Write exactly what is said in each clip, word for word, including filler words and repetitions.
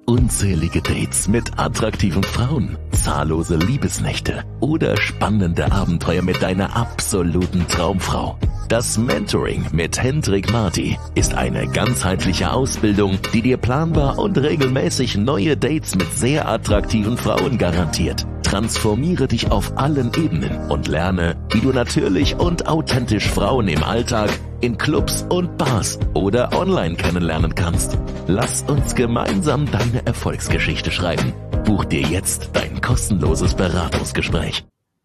Unzählige Dates mit attraktiven Frauen, zahllose Liebesnächte oder spannende Abenteuer mit deiner absoluten Traumfrau. Das Mentoring mit Hendrik Marty ist eine ganzheitliche Ausbildung, die dir planbar und regelmäßig neue Dates mit sehr attraktiven Frauen garantiert. Transformiere dich auf allen Ebenen und lerne, wie du natürlich und authentisch Frauen im Alltag, in Clubs und Bars oder online kennenlernen kannst. Lass uns gemeinsam deine Erfolgsgeschichte schreiben. Buch dir jetzt dein kostenloses Beratungsgespräch.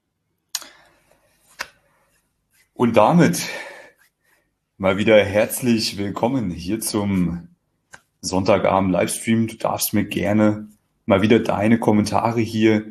Und damit mal wieder herzlich willkommen hier zum Sonntagabend Livestream. Du darfst mir gerne mal wieder deine Kommentare hier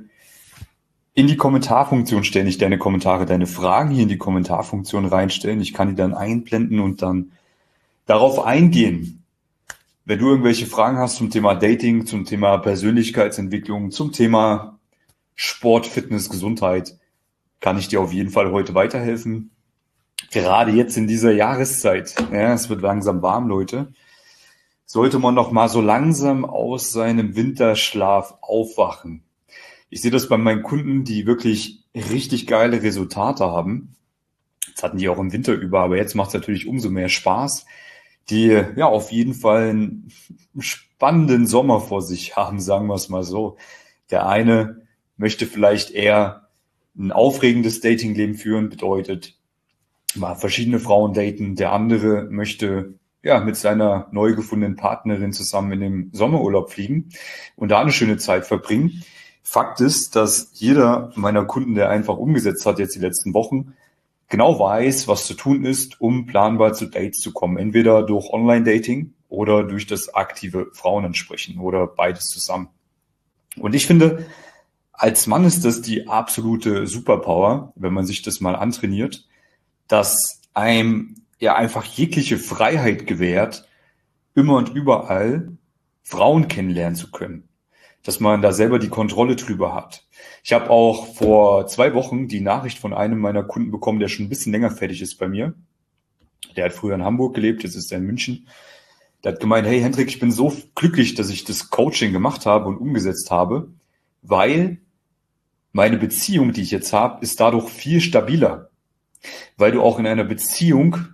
in die Kommentarfunktion stellen, nicht deine Kommentare, deine Fragen hier in die Kommentarfunktion reinstellen. Ich kann die dann einblenden und dann darauf eingehen. Wenn du irgendwelche Fragen hast zum Thema Dating, zum Thema Persönlichkeitsentwicklung, zum Thema Sport, Fitness, Gesundheit, kann ich dir auf jeden Fall heute weiterhelfen. Gerade jetzt in dieser Jahreszeit, ja, es wird langsam warm, Leute, sollte man noch mal so langsam aus seinem Winterschlaf aufwachen. Ich sehe das bei meinen Kunden, die wirklich richtig geile Resultate haben. Das hatten die auch im Winter über, aber jetzt macht es natürlich umso mehr Spaß, die ja auf jeden Fall einen spannenden Sommer vor sich haben, sagen wir es mal so. Der eine möchte vielleicht eher ein aufregendes Datingleben führen, bedeutet mal verschiedene Frauen daten. Der andere möchte ja mit seiner neu gefundenen Partnerin zusammen in den Sommerurlaub fliegen und da eine schöne Zeit verbringen. Fakt ist, dass jeder meiner Kunden, der einfach umgesetzt hat jetzt die letzten Wochen, genau weiß, was zu tun ist, um planbar zu Dates zu kommen. Entweder durch Online-Dating oder durch das aktive Frauenansprechen oder beides zusammen. Und ich finde, als Mann ist das die absolute Superpower, wenn man sich das mal antrainiert, dass einem ja einfach jegliche Freiheit gewährt, immer und überall Frauen kennenlernen zu können. Dass man da selber die Kontrolle drüber hat. Ich habe auch vor zwei Wochen die Nachricht von einem meiner Kunden bekommen, der schon ein bisschen länger fertig ist bei mir. Der hat früher in Hamburg gelebt, jetzt ist er in München. Der hat gemeint, hey Hendrik, ich bin so glücklich, dass ich das Coaching gemacht habe und umgesetzt habe, weil meine Beziehung, die ich jetzt habe, ist dadurch viel stabiler. Weil du auch in einer Beziehung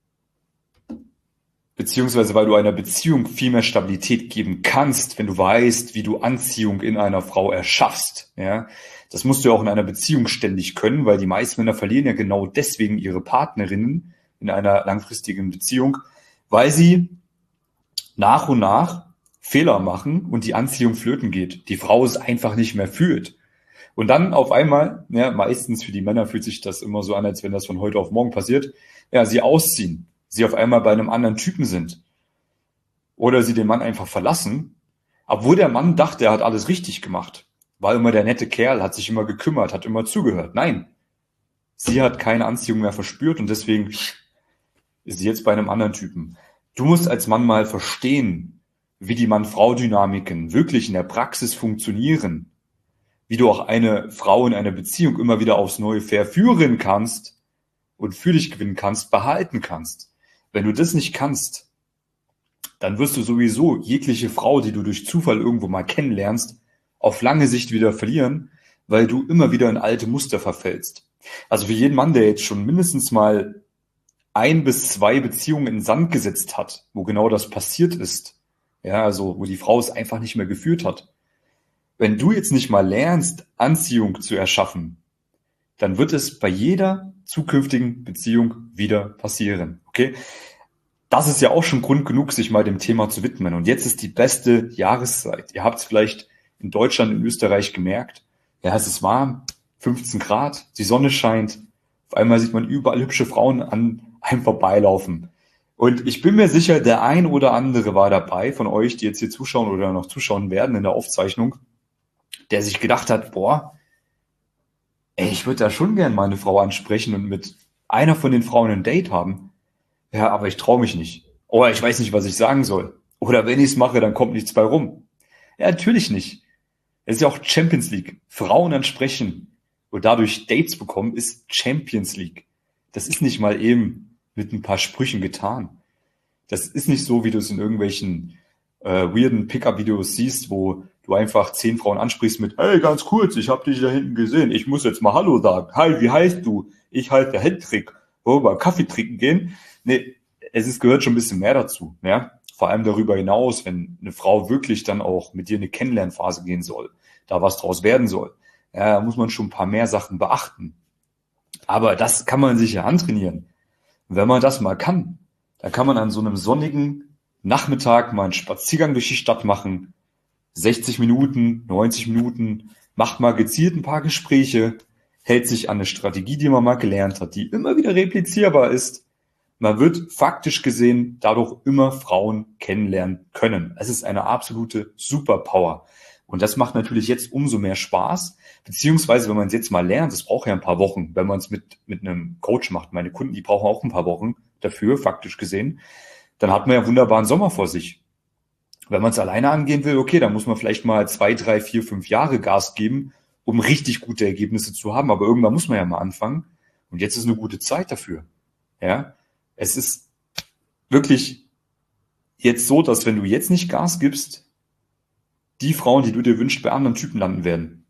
beziehungsweise weil du einer Beziehung viel mehr Stabilität geben kannst, wenn du weißt, wie du Anziehung in einer Frau erschaffst. Ja, das musst du auch in einer Beziehung ständig können, weil die meisten Männer verlieren ja genau deswegen ihre Partnerinnen in einer langfristigen Beziehung, weil sie nach und nach Fehler machen und die Anziehung flöten geht. Die Frau es einfach nicht mehr fühlt. Und dann auf einmal, ja, meistens für die Männer fühlt sich das immer so an, als wenn das von heute auf morgen passiert, ja, sie ausziehen. Sie auf einmal bei einem anderen Typen sind. Oder sie den Mann einfach verlassen, obwohl der Mann dachte, er hat alles richtig gemacht. War immer der nette Kerl, hat sich immer gekümmert, hat immer zugehört. Nein, sie hat keine Anziehung mehr verspürt und deswegen ist sie jetzt bei einem anderen Typen. Du musst als Mann mal verstehen, wie die Mann-Frau-Dynamiken wirklich in der Praxis funktionieren. Wie du auch eine Frau in einer Beziehung immer wieder aufs Neue verführen kannst und für dich gewinnen kannst, behalten kannst. Wenn du das nicht kannst, dann wirst du sowieso jegliche Frau, die du durch Zufall irgendwo mal kennenlernst, auf lange Sicht wieder verlieren, weil du immer wieder in alte Muster verfällst. Also für jeden Mann, der jetzt schon mindestens mal ein bis zwei Beziehungen in den Sand gesetzt hat, wo genau das passiert ist, ja, also wo die Frau es einfach nicht mehr geführt hat. Wenn du jetzt nicht mal lernst, Anziehung zu erschaffen, dann wird es bei jeder zukünftigen Beziehung wieder passieren. Okay? Das ist ja auch schon Grund genug, sich mal dem Thema zu widmen. Und jetzt ist die beste Jahreszeit. Ihr habt es vielleicht in Deutschland, in Österreich gemerkt. Ja, es ist warm, fünfzehn Grad, die Sonne scheint. Auf einmal sieht man überall hübsche Frauen an einem vorbeilaufen. Und ich bin mir sicher, der ein oder andere war dabei von euch, die jetzt hier zuschauen oder noch zuschauen werden in der Aufzeichnung, der sich gedacht hat, boah, ey, ich würde da schon gern mal eine Frau ansprechen und mit einer von den Frauen ein Date haben. Ja, aber ich traue mich nicht. Oder ich weiß nicht, was ich sagen soll. Oder wenn ich es mache, dann kommt nichts bei rum. Ja, natürlich nicht. Es ist ja auch Champions League. Frauen ansprechen und dadurch Dates bekommen, ist Champions League. Das ist nicht mal eben mit ein paar Sprüchen getan. Das ist nicht so, wie du es in irgendwelchen äh, weirden Pickup-Videos siehst, wo du einfach zehn Frauen ansprichst mit, hey, ganz kurz, ich habe dich da hinten gesehen, ich muss jetzt mal Hallo sagen. Hi, wie heißt du? Ich halt der Hendrik. Wollen wir mal Kaffee trinken gehen? Nee, es ist, gehört schon ein bisschen mehr dazu, ja. Vor allem darüber hinaus, wenn eine Frau wirklich dann auch mit dir eine Kennenlernphase gehen soll, da was draus werden soll, ja, da muss man schon ein paar mehr Sachen beachten. Aber das kann man sich ja antrainieren. Und wenn man das mal kann, dann kann man an so einem sonnigen Nachmittag mal einen Spaziergang durch die Stadt machen, sechzig Minuten, neunzig Minuten, macht mal gezielt ein paar Gespräche, hält sich an eine Strategie, die man mal gelernt hat, die immer wieder replizierbar ist. Man wird faktisch gesehen dadurch immer Frauen kennenlernen können. Es ist eine absolute Superpower. Und das macht natürlich jetzt umso mehr Spaß, beziehungsweise wenn man es jetzt mal lernt, das braucht ja ein paar Wochen, wenn man es mit mit einem Coach macht. Meine Kunden, die brauchen auch ein paar Wochen dafür, faktisch gesehen. Dann hat man ja wunderbaren Sommer vor sich. Wenn man es alleine angehen will, okay, dann muss man vielleicht mal zwei, drei, vier, fünf Jahre Gas geben, um richtig gute Ergebnisse zu haben. Aber irgendwann muss man ja mal anfangen. Und jetzt ist eine gute Zeit dafür. Ja, es ist wirklich jetzt so, dass wenn du jetzt nicht Gas gibst, die Frauen, die du dir wünschst, bei anderen Typen landen werden.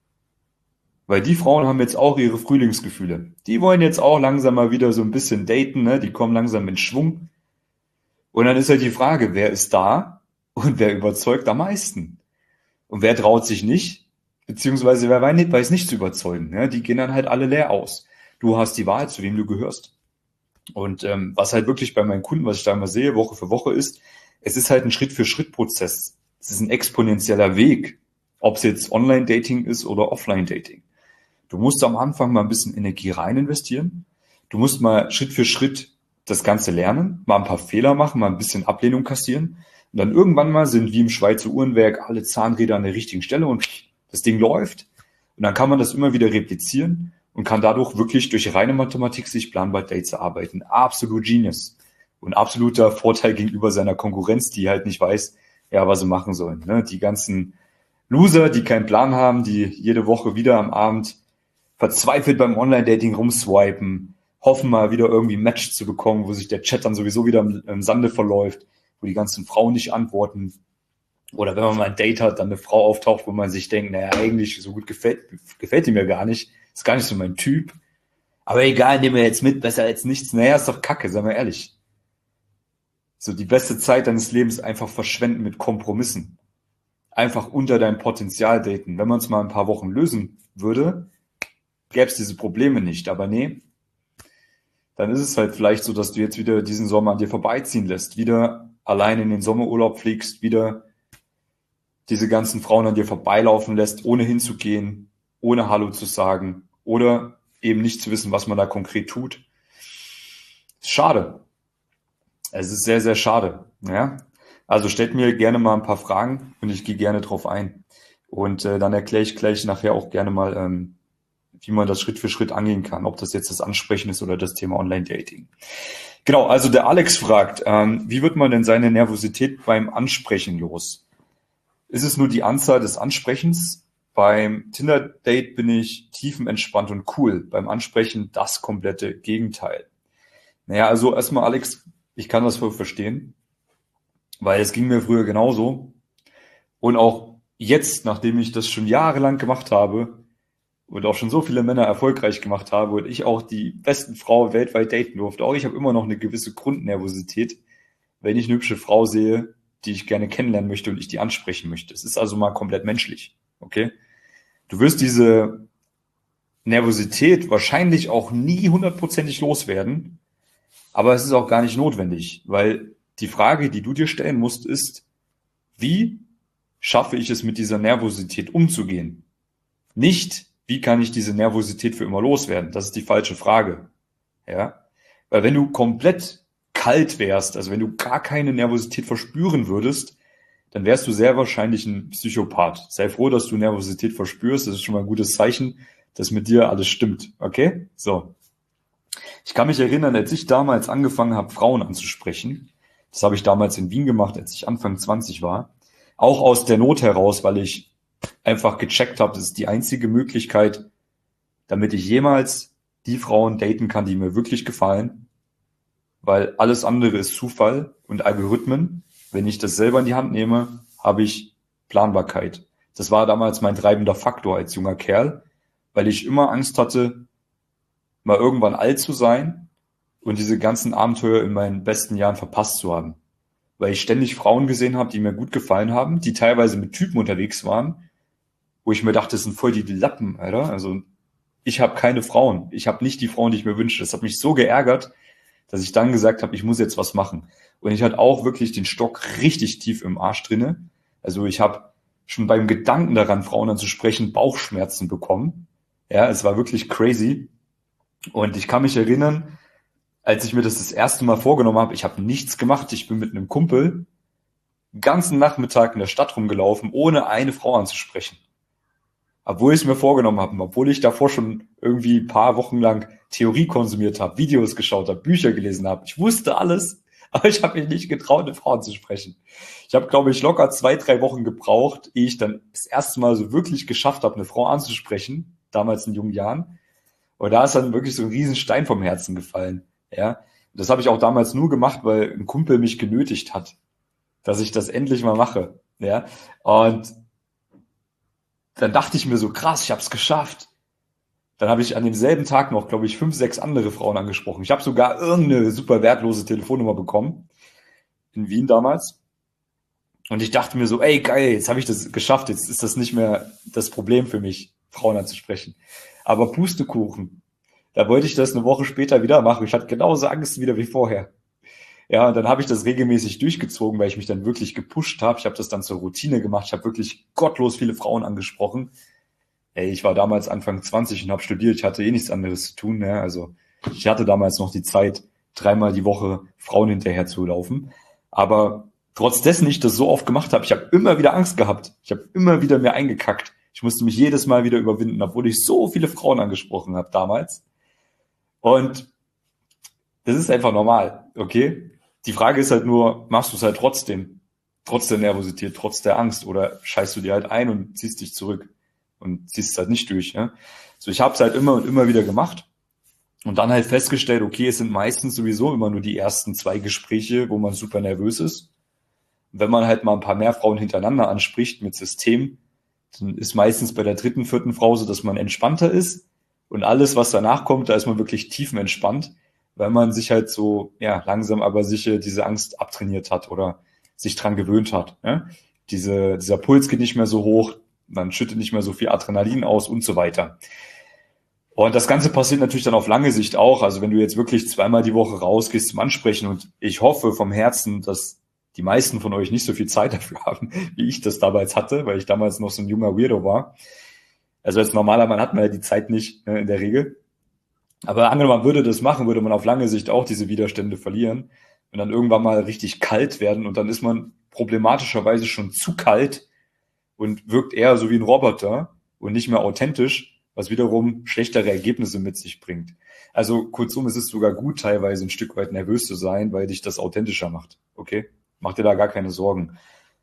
Weil die Frauen haben jetzt auch ihre Frühlingsgefühle. Die wollen jetzt auch langsam mal wieder so ein bisschen daten, ne? Die kommen langsam in Schwung. Und dann ist halt die Frage, wer ist da und wer überzeugt am meisten? Und wer traut sich nicht, beziehungsweise wer weiß nicht zu überzeugen. Ne? Die gehen dann halt alle leer aus. Du hast die Wahl, zu wem du gehörst. Und ähm, was halt wirklich bei meinen Kunden, was ich da immer sehe, Woche für Woche ist, es ist halt ein Schritt-für-Schritt-Prozess. Es ist ein exponentieller Weg, ob es jetzt Online-Dating ist oder Offline-Dating. Du musst am Anfang mal ein bisschen Energie rein investieren. Du musst mal Schritt für Schritt das Ganze lernen, mal ein paar Fehler machen, mal ein bisschen Ablehnung kassieren. Und dann irgendwann mal sind wie im Schweizer Uhrenwerk alle Zahnräder an der richtigen Stelle und das Ding läuft. Und dann kann man das immer wieder replizieren und kann dadurch wirklich durch reine Mathematik sich planbar Dates erarbeiten. Absolut Genius. Und absoluter Vorteil gegenüber seiner Konkurrenz, die halt nicht weiß, ja, was sie machen sollen. Ne? Die ganzen Loser, die keinen Plan haben, die jede Woche wieder am Abend verzweifelt beim Online-Dating rumswipen, hoffen mal wieder irgendwie ein Match zu bekommen, wo sich der Chat dann sowieso wieder im, im Sande verläuft, wo die ganzen Frauen nicht antworten. Oder wenn man mal ein Date hat, dann eine Frau auftaucht, wo man sich denkt, naja, eigentlich so gut gefällt, gefällt die mir gar nicht. Ist gar nicht so mein Typ. Aber egal, nehmen wir jetzt mit, besser als nichts. Naja, ist doch Kacke, seien wir ehrlich. So die beste Zeit deines Lebens einfach verschwenden mit Kompromissen. Einfach unter deinem Potenzial daten. Wenn man es mal ein paar Wochen lösen würde, gäbe es diese Probleme nicht. Aber nee, dann ist es halt vielleicht so, dass du jetzt wieder diesen Sommer an dir vorbeiziehen lässt, wieder allein in den Sommerurlaub fliegst, wieder diese ganzen Frauen an dir vorbeilaufen lässt, ohne hinzugehen, ohne Hallo zu sagen oder eben nicht zu wissen, was man da konkret tut. Schade. Es ist sehr, sehr schade. Ja? Also stellt mir gerne mal ein paar Fragen und ich gehe gerne drauf ein. Und äh, dann erkläre ich gleich nachher auch gerne mal, ähm, wie man das Schritt für Schritt angehen kann, ob das jetzt das Ansprechen ist oder das Thema Online-Dating. Genau, also der Alex fragt, ähm, wie wird man denn seine Nervosität beim Ansprechen los? Ist es nur die Anzahl des Ansprechens? Beim Tinder-Date bin ich tiefenentspannt und cool. Beim Ansprechen das komplette Gegenteil. Naja, also erstmal Alex, ich kann das voll verstehen, weil es ging mir früher genauso. Und auch jetzt, nachdem ich das schon jahrelang gemacht habe und auch schon so viele Männer erfolgreich gemacht habe und ich auch die besten Frauen weltweit daten durfte, auch ich habe immer noch eine gewisse Grundnervosität, wenn ich eine hübsche Frau sehe, die ich gerne kennenlernen möchte und ich die ansprechen möchte. Es ist also mal komplett menschlich, okay? Du wirst diese Nervosität wahrscheinlich auch nie hundertprozentig loswerden, aber es ist auch gar nicht notwendig, weil die Frage, die du dir stellen musst, ist, wie schaffe ich es, mit dieser Nervosität umzugehen? Nicht, wie kann ich diese Nervosität für immer loswerden? Das ist die falsche Frage. Ja? Weil wenn du komplett kalt wärst, also wenn du gar keine Nervosität verspüren würdest, dann wärst du sehr wahrscheinlich ein Psychopath. Sei froh, dass du Nervosität verspürst. Das ist schon mal ein gutes Zeichen, dass mit dir alles stimmt. Okay? So. Ich kann mich erinnern, als ich damals angefangen habe, Frauen anzusprechen, das habe ich damals in Wien gemacht, als ich Anfang zwanzig war, auch aus der Not heraus, weil ich einfach gecheckt habe, das ist die einzige Möglichkeit, damit ich jemals die Frauen daten kann, die mir wirklich gefallen, weil alles andere ist Zufall und Algorithmen. wenn ich das selber in die Hand nehme, habe ich Planbarkeit. Das war damals mein treibender Faktor als junger Kerl, weil ich immer Angst hatte, mal irgendwann alt zu sein und diese ganzen Abenteuer in meinen besten Jahren verpasst zu haben. Weil ich ständig Frauen gesehen habe, die mir gut gefallen haben, die teilweise mit Typen unterwegs waren, wo ich mir dachte, das sind voll die Lappen, Alter. Also ich habe keine Frauen. Ich habe nicht die Frauen, die ich mir wünsche. Das hat mich so geärgert, dass ich dann gesagt habe, ich muss jetzt was machen. Und ich hatte auch wirklich den Stock richtig tief im Arsch drinne. Also ich habe schon beim Gedanken daran, Frauen anzusprechen, Bauchschmerzen bekommen. Ja, es war wirklich crazy. Und ich kann mich erinnern, als ich mir das das erste Mal vorgenommen habe, ich habe nichts gemacht. Ich bin mit einem Kumpel den ganzen Nachmittag in der Stadt rumgelaufen, ohne eine Frau anzusprechen. Obwohl ich es mir vorgenommen habe, obwohl ich davor schon irgendwie ein paar Wochen lang Theorie konsumiert habe, Videos geschaut habe, Bücher gelesen habe. Ich wusste alles, aber ich habe mich nicht getraut, eine Frau anzusprechen. Ich habe, glaube ich, locker zwei, drei Wochen gebraucht, ehe ich dann das erste Mal so wirklich geschafft habe, eine Frau anzusprechen, damals in jungen Jahren. Und da ist dann wirklich so ein riesen Stein vom Herzen gefallen. Ja, das habe ich auch damals nur gemacht, weil ein Kumpel mich genötigt hat, dass ich das endlich mal mache. Ja, und dann dachte ich mir so, krass, ich habe es geschafft. Dann habe ich an demselben Tag noch, glaube ich, fünf, sechs andere Frauen angesprochen. Ich habe sogar irgendeine super wertlose Telefonnummer bekommen, in Wien damals. Und ich dachte mir so, ey, geil, jetzt habe ich das geschafft, jetzt ist das nicht mehr das Problem für mich, Frauen anzusprechen. Aber Pustekuchen, da wollte ich das eine Woche später wieder machen. Ich hatte genauso Angst wieder wie vorher. Ja, und dann habe ich das regelmäßig durchgezogen, weil ich mich dann wirklich gepusht habe. Ich habe das dann zur Routine gemacht. Ich habe wirklich gottlos viele Frauen angesprochen. Ey, ich war damals Anfang zwanzig und habe studiert. Ich hatte eh nichts anderes zu tun. Ne? Also ich hatte damals noch die Zeit, dreimal die Woche Frauen hinterher zu laufen. Aber trotz dessen ich das so oft gemacht habe, ich habe immer wieder Angst gehabt. Ich habe immer wieder mir eingekackt. Ich musste mich jedes Mal wieder überwinden, obwohl ich so viele Frauen angesprochen habe damals. Und das ist einfach normal, okay? Die Frage ist halt nur, machst du es halt trotzdem? Trotz der Nervosität, trotz der Angst, oder scheißt du dir halt ein und ziehst dich zurück und ziehst es halt nicht durch, ne? So, ich habe es halt immer und immer wieder gemacht und dann halt festgestellt, okay, es sind meistens sowieso immer nur die ersten zwei Gespräche, wo man super nervös ist. Und wenn man halt mal ein paar mehr Frauen hintereinander anspricht mit System, dann ist meistens bei der dritten, vierten Frau so, dass man entspannter ist. Und alles, was danach kommt, da ist man wirklich tiefenentspannt, weil man sich halt so, ja, langsam aber sicher diese Angst abtrainiert hat oder sich dran gewöhnt hat. Ne? Diese, dieser Puls geht nicht mehr so hoch, man schüttet nicht mehr so viel Adrenalin aus und so weiter. Und das Ganze passiert natürlich dann auf lange Sicht auch. Also wenn du jetzt wirklich zweimal die Woche rausgehst zum Ansprechen, und ich hoffe vom Herzen, dass die meisten von euch nicht so viel Zeit dafür haben, wie ich das damals hatte, weil ich damals noch so ein junger Weirdo war. Also als normaler Mann hat man ja die Zeit nicht, ne, in der Regel. Aber angenommen, man würde das machen, würde man auf lange Sicht auch diese Widerstände verlieren und dann irgendwann mal richtig kalt werden und dann ist man problematischerweise schon zu kalt und wirkt eher so wie ein Roboter und nicht mehr authentisch, was wiederum schlechtere Ergebnisse mit sich bringt. Also kurzum, es ist sogar gut, teilweise ein Stück weit nervös zu sein, weil dich das authentischer macht. Okay? Mach dir da gar keine Sorgen.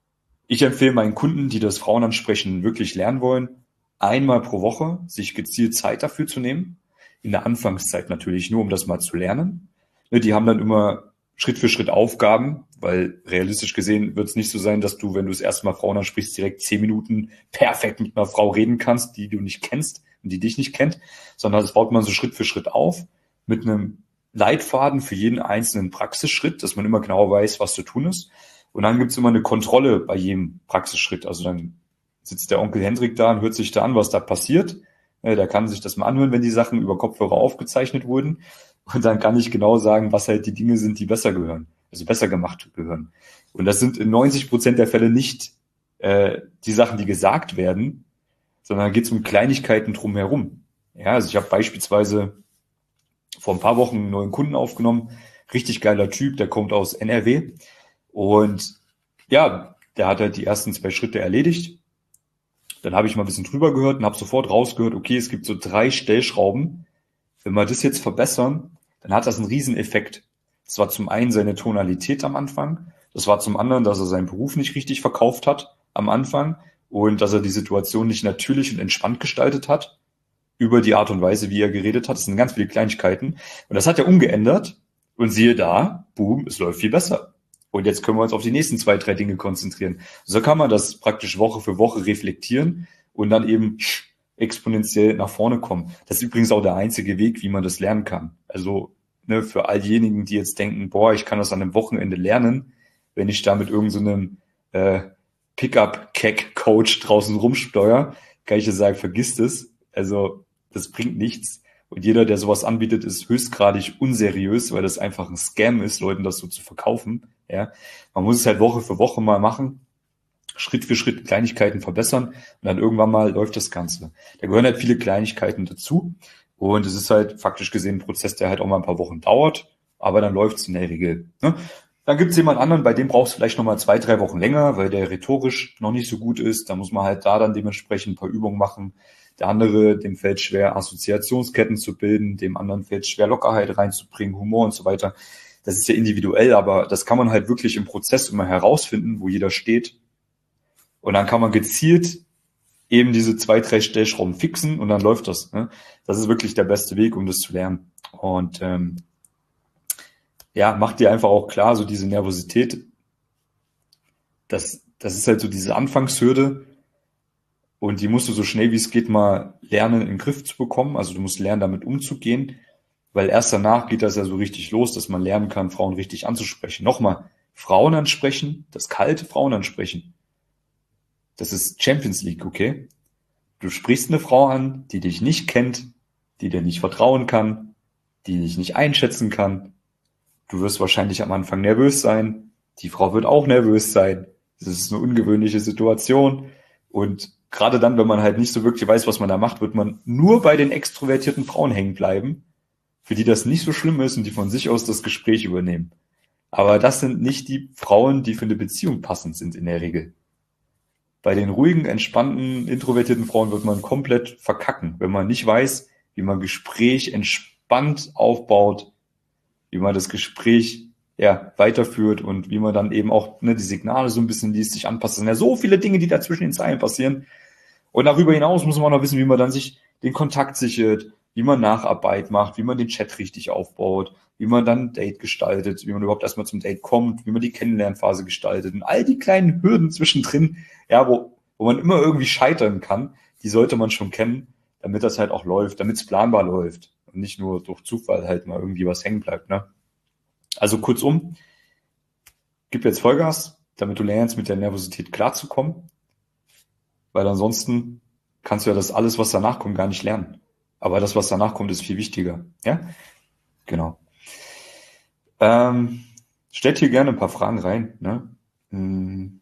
Ich empfehle meinen Kunden, die das Frauenansprechen wirklich lernen wollen, einmal pro Woche sich gezielt Zeit dafür zu nehmen. In der Anfangszeit natürlich nur, um das mal zu lernen. Die haben dann immer Schritt für Schritt Aufgaben, weil realistisch gesehen wird es nicht so sein, dass du, wenn du das erste Mal Frauen ansprichst, direkt zehn Minuten perfekt mit einer Frau reden kannst, die du nicht kennst und die dich nicht kennt, sondern das baut man so Schritt für Schritt auf mit einem Leitfaden für jeden einzelnen Praxisschritt, dass man immer genau weiß, was zu tun ist. Und dann gibt es immer eine Kontrolle bei jedem Praxisschritt. Also dann sitzt der Onkel Hendrik da und hört sich da an, was da passiert. Der kann sich das mal anhören, wenn die Sachen über Kopfhörer aufgezeichnet wurden. Und dann kann ich genau sagen, was halt die Dinge sind, die besser gehören, also besser gemacht gehören. Und das sind in neunzig Prozent der Fälle nicht äh, die Sachen, die gesagt werden, sondern da geht es um Kleinigkeiten drumherum. Ja, also ich habe beispielsweise vor ein paar Wochen einen neuen Kunden aufgenommen, richtig geiler Typ, der kommt aus N R W. Und ja, der hat halt die ersten zwei Schritte erledigt. Dann habe ich mal ein bisschen drüber gehört und habe sofort rausgehört, okay, es gibt so drei Stellschrauben. Wenn wir das jetzt verbessern, dann hat das einen Rieseneffekt. Das war zum einen seine Tonalität am Anfang. Das war zum anderen, dass er seinen Beruf nicht richtig verkauft hat am Anfang und dass er die Situation nicht natürlich und entspannt gestaltet hat über die Art und Weise, wie er geredet hat. Das sind ganz viele Kleinigkeiten. Und das hat er umgeändert und siehe da, boom, es läuft viel besser. Und jetzt können wir uns auf die nächsten zwei, drei Dinge konzentrieren. So kann man das praktisch Woche für Woche reflektieren und dann eben exponentiell nach vorne kommen. Das ist übrigens auch der einzige Weg, wie man das lernen kann. Also ne, für all diejenigen, die jetzt denken, boah, ich kann das an einem Wochenende lernen, wenn ich da mit irgendeinem so äh, Pickup-Cack-Coach draußen rumsteuere, kann ich dir sagen, vergiss das. Also das bringt nichts. Und jeder, der sowas anbietet, ist höchstgradig unseriös, weil das einfach ein Scam ist, Leuten das so zu verkaufen. Ja, man muss es halt Woche für Woche mal machen, Schritt für Schritt Kleinigkeiten verbessern und dann irgendwann mal läuft das Ganze. Da gehören halt viele Kleinigkeiten dazu und es ist halt faktisch gesehen ein Prozess, der halt auch mal ein paar Wochen dauert, aber dann läuft es in der Regel. Ne? Dann gibt es jemand anderen, bei dem brauchst du vielleicht noch mal zwei, drei Wochen länger, weil der rhetorisch noch nicht so gut ist. Da muss man halt da dann dementsprechend ein paar Übungen machen. Der andere, dem fällt schwer, Assoziationsketten zu bilden, dem anderen fällt schwer, Lockerheit reinzubringen, Humor und so weiter. Das ist ja individuell, aber das kann man halt wirklich im Prozess immer herausfinden, wo jeder steht. Und dann kann man gezielt eben diese zwei, drei Stellschrauben fixen und dann läuft das. Ne? Das ist wirklich der beste Weg, um das zu lernen. Und ähm, ja, mach dir einfach auch klar, so diese Nervosität, das, das ist halt so diese Anfangshürde und die musst du so schnell wie es geht mal lernen, in den Griff zu bekommen. Also du musst lernen, damit umzugehen. Weil erst danach geht das ja so richtig los, dass man lernen kann, Frauen richtig anzusprechen. Nochmal, Frauen ansprechen, das kalte Frauen ansprechen. Das ist Champions League, okay? Du sprichst eine Frau an, die dich nicht kennt, die dir nicht vertrauen kann, die dich nicht einschätzen kann. Du wirst wahrscheinlich am Anfang nervös sein. Die Frau wird auch nervös sein. Das ist eine ungewöhnliche Situation. Und gerade dann, wenn man halt nicht so wirklich weiß, was man da macht, wird man nur bei den extrovertierten Frauen hängen bleiben, für die das nicht so schlimm ist und die von sich aus das Gespräch übernehmen. Aber das sind nicht die Frauen, die für eine Beziehung passend sind in der Regel. Bei den ruhigen, entspannten, introvertierten Frauen wird man komplett verkacken, wenn man nicht weiß, wie man Gespräch entspannt aufbaut, wie man das Gespräch ja weiterführt und wie man dann eben auch ne, die Signale so ein bisschen liest, sich anpasst. Es sind ja so viele Dinge, die da zwischen den Zeilen passieren. Und darüber hinaus muss man auch noch wissen, wie man dann sich den Kontakt sichert, wie man Nacharbeit macht, wie man den Chat richtig aufbaut, wie man dann ein Date gestaltet, wie man überhaupt erstmal zum Date kommt, wie man die Kennenlernphase gestaltet und all die kleinen Hürden zwischendrin, ja, wo, wo man immer irgendwie scheitern kann, die sollte man schon kennen, damit das halt auch läuft, damit es planbar läuft und nicht nur durch Zufall halt mal irgendwie was hängen bleibt, ne? Also kurzum, gib jetzt Vollgas, damit du lernst, mit der Nervosität klarzukommen, weil ansonsten kannst du ja das alles, was danach kommt, gar nicht lernen. Aber das, was danach kommt, ist viel wichtiger. Ja, genau. Ähm, stellt hier gerne ein paar Fragen rein, ne? Hm.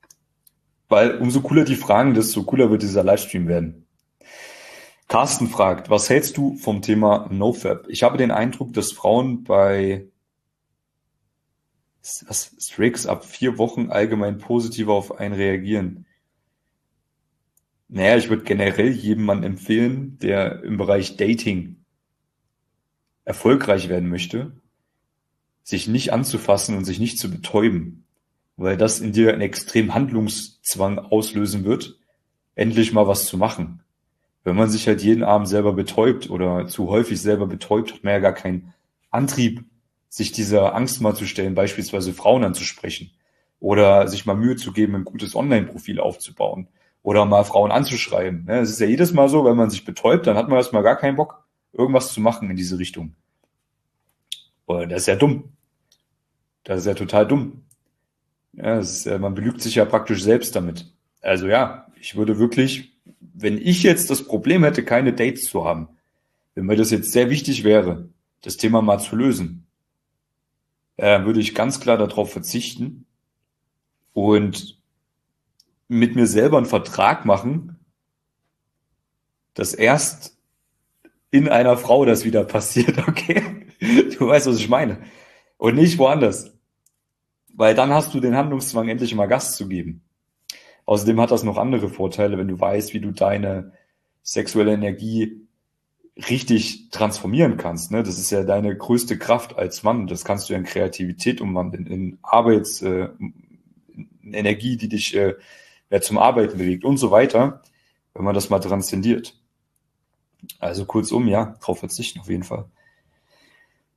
Weil umso cooler die Fragen, desto cooler wird dieser Livestream werden. Carsten fragt, was hältst du vom Thema NoFap? Ich habe den Eindruck, dass Frauen bei was, Strix ab vier Wochen allgemein positiver auf einen reagieren. Naja, ich würde generell jedem Mann empfehlen, der im Bereich Dating erfolgreich werden möchte, sich nicht anzufassen und sich nicht zu betäuben, weil das in dir einen extremen Handlungszwang auslösen wird, endlich mal was zu machen. Wenn man sich halt jeden Abend selber betäubt oder zu häufig selber betäubt, hat man ja gar keinen Antrieb, sich dieser Angst mal zu stellen, beispielsweise Frauen anzusprechen oder sich mal Mühe zu geben, ein gutes Online-Profil aufzubauen. Oder mal Frauen anzuschreiben. Es ist ja jedes Mal so, wenn man sich betäubt, dann hat man erstmal gar keinen Bock, irgendwas zu machen in diese Richtung. Und das ist ja dumm. Das ist ja total dumm. Ja, das ist, man belügt sich ja praktisch selbst damit. Also ja, ich würde wirklich, wenn ich jetzt das Problem hätte, keine Dates zu haben, wenn mir das jetzt sehr wichtig wäre, das Thema mal zu lösen, äh, würde ich ganz klar darauf verzichten und mit mir selber einen Vertrag machen, dass erst in einer Frau das wieder passiert, okay? Du weißt, was ich meine. Und nicht woanders. Weil dann hast du den Handlungszwang, endlich mal Gas zu geben. Außerdem hat das noch andere Vorteile, wenn du weißt, wie du deine sexuelle Energie richtig transformieren kannst. Ne? Das ist ja deine größte Kraft als Mann. Das kannst du ja in Kreativität umwandeln, in Arbeits, äh, in Energie, die dich äh, ja, zum Arbeiten bewegt und so weiter, wenn man das mal transzendiert. Also kurzum, ja, drauf verzichten auf jeden Fall.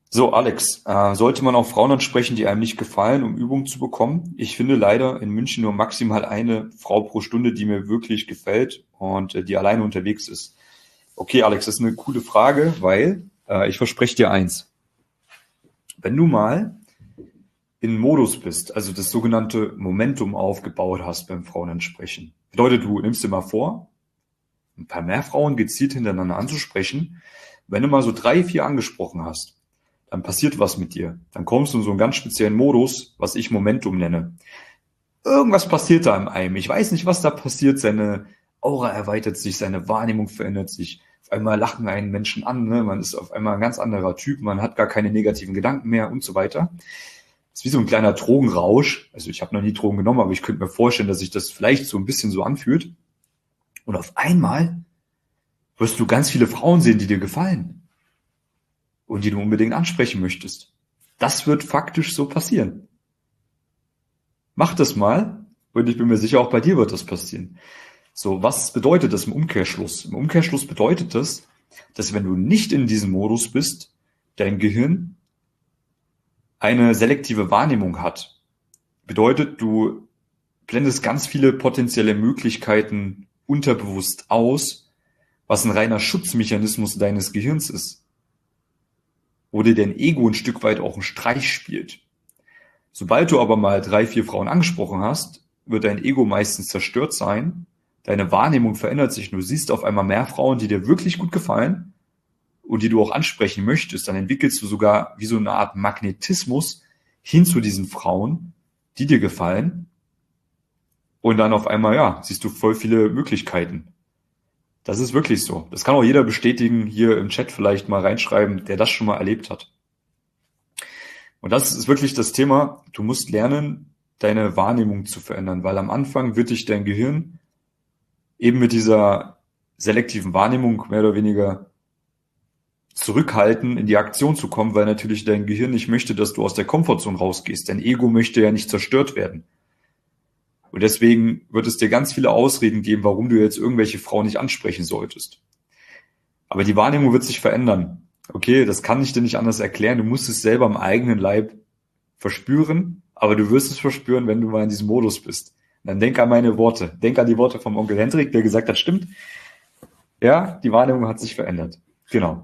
So, Alex, äh, sollte man auch Frauen ansprechen, die einem nicht gefallen, um Übung zu bekommen? Ich finde leider in München nur maximal eine Frau pro Stunde, die mir wirklich gefällt und äh, die alleine unterwegs ist. Okay, Alex, das ist eine coole Frage, weil äh, ich verspreche dir eins. Wenn du mal in Modus bist, also das sogenannte Momentum aufgebaut hast beim Frauenansprechen, bedeutet, du nimmst dir mal vor, ein paar mehr Frauen gezielt hintereinander anzusprechen. Wenn du mal so drei, vier angesprochen hast, dann passiert was mit dir. Dann kommst du in so einen ganz speziellen Modus, was ich Momentum nenne. Irgendwas passiert da in einem. Ich weiß nicht, was da passiert. Seine Aura erweitert sich, seine Wahrnehmung verändert sich. Auf einmal lachen einen Menschen an, ne? Man ist auf einmal ein ganz anderer Typ, man hat gar keine negativen Gedanken mehr und so weiter. Das ist wie so ein kleiner Drogenrausch. Also ich habe noch nie Drogen genommen, aber ich könnte mir vorstellen, dass sich das vielleicht so ein bisschen so anfühlt. Und auf einmal wirst du ganz viele Frauen sehen, die dir gefallen und die du unbedingt ansprechen möchtest. Das wird faktisch so passieren. Mach das mal und ich bin mir sicher, auch bei dir wird das passieren. So, was bedeutet das im Umkehrschluss? Im Umkehrschluss bedeutet das, dass wenn du nicht in diesem Modus bist, dein Gehirn eine selektive Wahrnehmung hat. Bedeutet, du blendest ganz viele potenzielle Möglichkeiten unterbewusst aus, was ein reiner Schutzmechanismus deines Gehirns ist, wo dir dein Ego ein Stück weit auch einen Streich spielt. Sobald du aber mal drei, vier Frauen angesprochen hast, wird dein Ego meistens zerstört sein, deine Wahrnehmung verändert sich, du siehst auf einmal mehr Frauen, die dir wirklich gut gefallen und die du auch ansprechen möchtest, dann entwickelst du sogar wie so eine Art Magnetismus hin zu diesen Frauen, die dir gefallen. Und dann auf einmal, ja, siehst du voll viele Möglichkeiten. Das ist wirklich so. Das kann auch jeder bestätigen, hier im Chat vielleicht mal reinschreiben, der das schon mal erlebt hat. Und das ist wirklich das Thema. Du musst lernen, deine Wahrnehmung zu verändern, weil am Anfang wird dich dein Gehirn eben mit dieser selektiven Wahrnehmung mehr oder weniger zurückhalten, in die Aktion zu kommen, weil natürlich dein Gehirn nicht möchte, dass du aus der Komfortzone rausgehst. Dein Ego möchte ja nicht zerstört werden. Und deswegen wird es dir ganz viele Ausreden geben, warum du jetzt irgendwelche Frauen nicht ansprechen solltest. Aber die Wahrnehmung wird sich verändern. Okay, das kann ich dir nicht anders erklären. Du musst es selber am eigenen Leib verspüren, aber du wirst es verspüren, wenn du mal in diesem Modus bist. Und dann denk an meine Worte. Denk an die Worte vom Onkel Hendrik, der gesagt hat, stimmt. Ja, die Wahrnehmung hat sich verändert. Genau.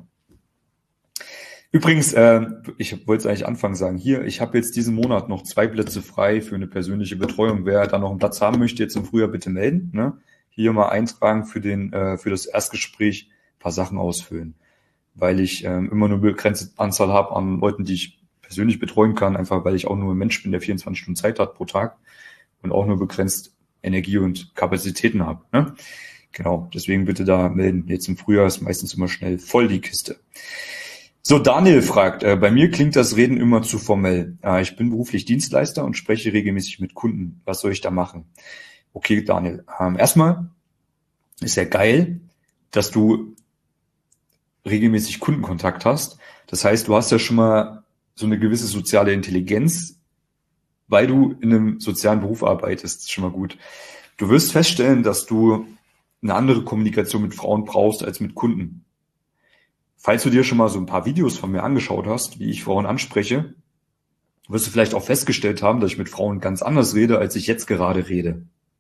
Übrigens, äh, ich wollte es eigentlich anfangen sagen, hier, ich habe jetzt diesen Monat noch zwei Plätze frei für eine persönliche Betreuung. Wer da noch einen Platz haben möchte, jetzt im Frühjahr bitte melden. Ne? Hier mal eintragen für den äh, für das Erstgespräch, ein paar Sachen ausfüllen. Weil ich äh, immer nur eine begrenzte Anzahl habe an Leuten, die ich persönlich betreuen kann, einfach weil ich auch nur ein Mensch bin, der vierundzwanzig Stunden Zeit hat pro Tag und auch nur begrenzt Energie und Kapazitäten habe. Ne? Genau, deswegen bitte da melden. Jetzt im Frühjahr ist meistens immer schnell voll die Kiste. So, Daniel fragt, äh, bei mir klingt das Reden immer zu formell. Äh, ich bin beruflich Dienstleister und spreche regelmäßig mit Kunden. Was soll ich da machen? Okay, Daniel, ähm, erstmal ist ja geil, dass du regelmäßig Kundenkontakt hast. Das heißt, du hast ja schon mal so eine gewisse soziale Intelligenz, weil du in einem sozialen Beruf arbeitest. Das ist schon mal gut. Du wirst feststellen, dass du eine andere Kommunikation mit Frauen brauchst als mit Kunden. Falls du dir schon mal so ein paar Videos von mir angeschaut hast, wie ich Frauen anspreche, wirst du vielleicht auch festgestellt haben, dass ich mit Frauen ganz anders rede, als ich jetzt gerade rede.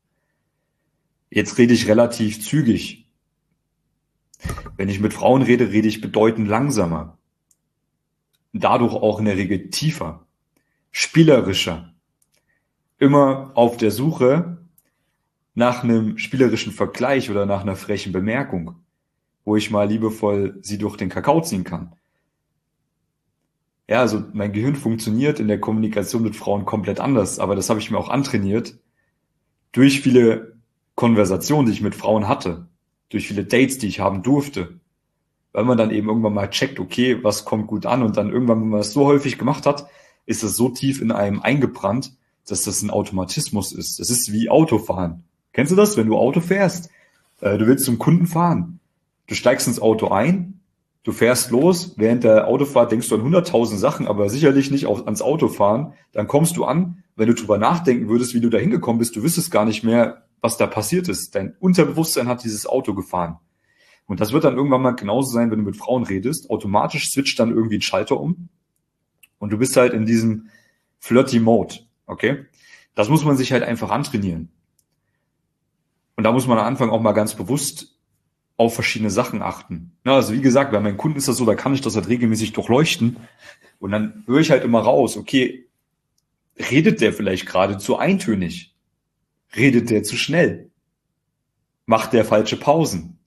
Jetzt rede ich relativ zügig. Wenn ich mit Frauen rede, rede ich bedeutend langsamer. Dadurch auch in der Regel tiefer, spielerischer. Immer auf der Suche nach einem spielerischen Vergleich oder nach einer frechen Bemerkung, wo ich mal liebevoll sie durch den Kakao ziehen kann. Ja, also mein Gehirn funktioniert in der Kommunikation mit Frauen komplett anders, aber das habe ich mir auch antrainiert durch viele Konversationen, die ich mit Frauen hatte, durch viele Dates, die ich haben durfte, weil man dann eben irgendwann mal checkt, okay, was kommt gut an und dann irgendwann, wenn man das so häufig gemacht hat, ist das so tief in einem eingebrannt, dass das ein Automatismus ist. Das ist wie Autofahren. Kennst du das, wenn du Auto fährst? Äh, du willst zum Kunden fahren. Du steigst ins Auto ein, du fährst los, während der Autofahrt denkst du an hunderttausend Sachen, aber sicherlich nicht auf, ans Autofahren. Dann kommst du an, wenn du drüber nachdenken würdest, wie du da hingekommen bist, du wüsstest gar nicht mehr, was da passiert ist. Dein Unterbewusstsein hat dieses Auto gefahren. Und das wird dann irgendwann mal genauso sein, wenn du mit Frauen redest. Automatisch switcht dann irgendwie ein Schalter um Und du bist halt in diesem flirty Mode, okay? Das muss man sich halt einfach antrainieren. Und da muss man am Anfang auch mal ganz bewusst auf verschiedene Sachen achten. Ja, also wie gesagt, bei meinen Kunden ist das so, da kann ich das halt regelmäßig durchleuchten. Und dann höre ich halt immer raus, okay, redet der vielleicht gerade zu eintönig? Redet der zu schnell? Macht der falsche Pausen?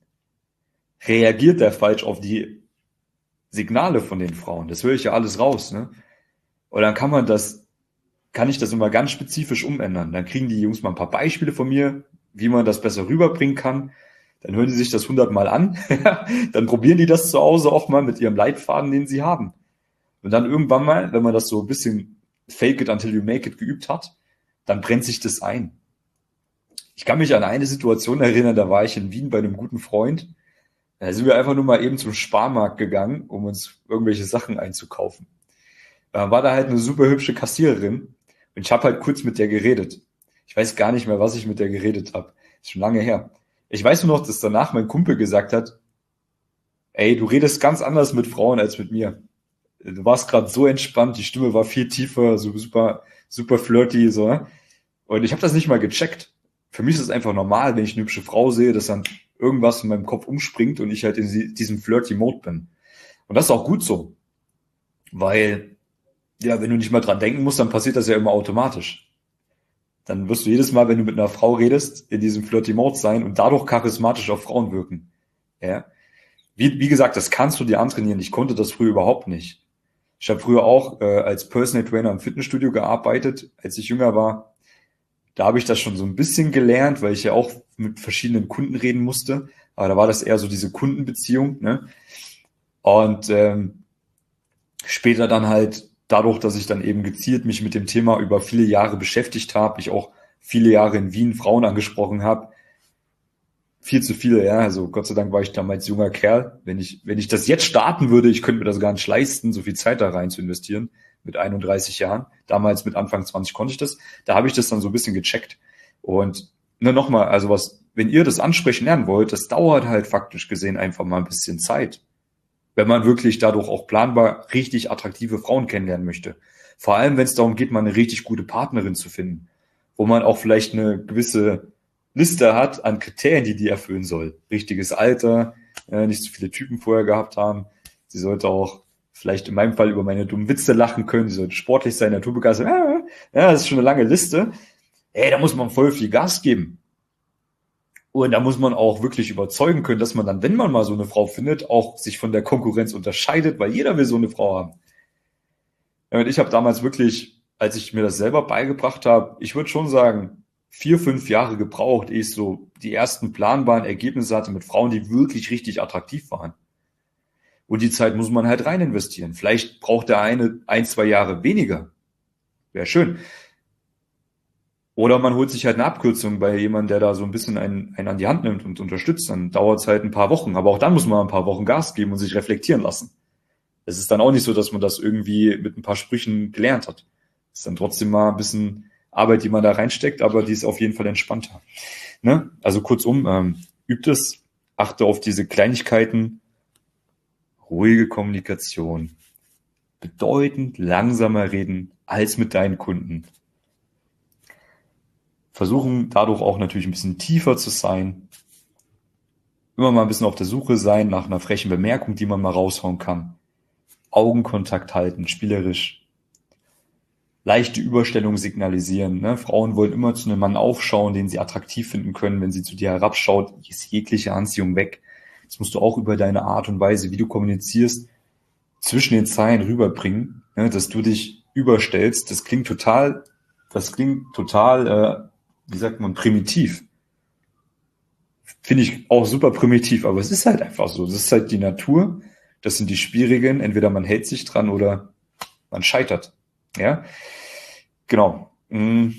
Reagiert der falsch auf die Signale von den Frauen? Das höre ich ja alles raus, ne? Und dann kann man das, kann ich das immer ganz spezifisch umändern. Dann kriegen die Jungs mal ein paar Beispiele von mir, wie man das besser rüberbringen kann. Dann hören die sich das hundertmal an. Dann probieren die das zu Hause auch mal mit ihrem Leitfaden, den sie haben. Und dann irgendwann mal, wenn man das so ein bisschen fake it until you make it geübt hat, dann brennt sich das ein. Ich kann mich an eine Situation erinnern, da war ich in Wien bei einem guten Freund. Da sind wir einfach nur mal eben zum Sparmarkt gegangen, um uns irgendwelche Sachen einzukaufen. Da war da halt eine super hübsche Kassiererin und ich habe halt kurz mit der geredet. Ich weiß gar nicht mehr, was ich mit der geredet habe. Ist schon lange her. Ich weiß nur noch, dass danach mein Kumpel gesagt hat, ey, du redest ganz anders mit Frauen als mit mir. Du warst gerade so entspannt, die Stimme war viel tiefer, so super, super flirty, so. Und ich habe das nicht mal gecheckt. Für mich ist es einfach normal, wenn ich eine hübsche Frau sehe, dass dann irgendwas in meinem Kopf umspringt und ich halt in diesem flirty Mode bin. Und das ist auch gut so. Weil, ja, wenn du nicht mal dran denken musst, dann passiert das ja immer automatisch. Dann wirst du jedes Mal, wenn du mit einer Frau redest, in diesem flirty Mode sein und dadurch charismatisch auf Frauen wirken. Ja. Wie, wie gesagt, das kannst du dir antrainieren. Ich konnte das früher überhaupt nicht. Ich habe früher auch äh, als Personal Trainer im Fitnessstudio gearbeitet, als ich jünger war. Da habe ich das schon so ein bisschen gelernt, weil ich ja auch mit verschiedenen Kunden reden musste. Aber da war das eher so diese Kundenbeziehung, ne? Und ähm, später dann halt dadurch, dass ich dann eben gezielt mich mit dem Thema über viele Jahre beschäftigt habe, ich auch viele Jahre in Wien Frauen angesprochen habe, viel zu viele, ja, also Gott sei Dank war ich damals junger Kerl. Wenn ich, wenn ich das jetzt starten würde, ich könnte mir das gar nicht leisten, so viel Zeit da rein zu investieren, mit einunddreißig Jahren. Damals mit Anfang zwanzig konnte ich das. Da habe ich das dann so ein bisschen gecheckt. Und ne, nochmal, also was, wenn ihr das ansprechen lernen wollt, das dauert halt faktisch gesehen einfach mal ein bisschen Zeit. Wenn man wirklich dadurch auch planbar richtig attraktive Frauen kennenlernen möchte. Vor allem, wenn es darum geht, mal eine richtig gute Partnerin zu finden, wo man auch vielleicht eine gewisse Liste hat an Kriterien, die die erfüllen soll. Richtiges Alter, äh, nicht so viele Typen vorher gehabt haben. Sie sollte auch vielleicht in meinem Fall über meine dummen Witze lachen können. Sie sollte sportlich sein, naturbegeistert. Ja, ja, das ist schon eine lange Liste. Ey, da muss man voll viel Gas geben. Und da muss man auch wirklich überzeugen können, dass man dann, wenn man mal so eine Frau findet, auch sich von der Konkurrenz unterscheidet, weil jeder will so eine Frau haben. Ja, und ich habe damals wirklich, als ich mir das selber beigebracht habe, ich würde schon sagen, vier, fünf Jahre gebraucht, ehe ich so die ersten planbaren Ergebnisse hatte mit Frauen, die wirklich richtig attraktiv waren. Und die Zeit muss man halt rein investieren. Vielleicht braucht der eine ein, zwei Jahre weniger. Wäre schön. Oder man holt sich halt eine Abkürzung bei jemandem, der da so ein bisschen einen, einen an die Hand nimmt und unterstützt. Dann dauert es halt ein paar Wochen. Aber auch dann muss man ein paar Wochen Gas geben und sich reflektieren lassen. Es ist dann auch nicht so, dass man das irgendwie mit ein paar Sprüchen gelernt hat. Es ist dann trotzdem mal ein bisschen Arbeit, die man da reinsteckt, aber die ist auf jeden Fall entspannter. Ne? Also kurzum, ähm, übt es, achte auf diese Kleinigkeiten, ruhige Kommunikation, bedeutend langsamer reden als mit deinen Kunden. Versuchen dadurch auch natürlich ein bisschen tiefer zu sein, immer mal ein bisschen auf der Suche sein nach einer frechen Bemerkung, die man mal raushauen kann, Augenkontakt halten, spielerisch, leichte Überstellung signalisieren. Ne? Frauen wollen immer zu einem Mann aufschauen, den sie attraktiv finden können. Wenn sie zu dir herabschaut, ist jegliche Anziehung weg. Das musst du auch über deine Art und Weise, wie du kommunizierst, zwischen den Zeilen rüberbringen, ne? Dass du dich überstellst. Das klingt total, das klingt total, äh, wie sagt man, primitiv. Finde ich auch super primitiv, aber es ist halt einfach so. Das ist halt die Natur. Das sind die Spielregeln. Entweder man hält sich dran oder man scheitert. Ja, genau. Und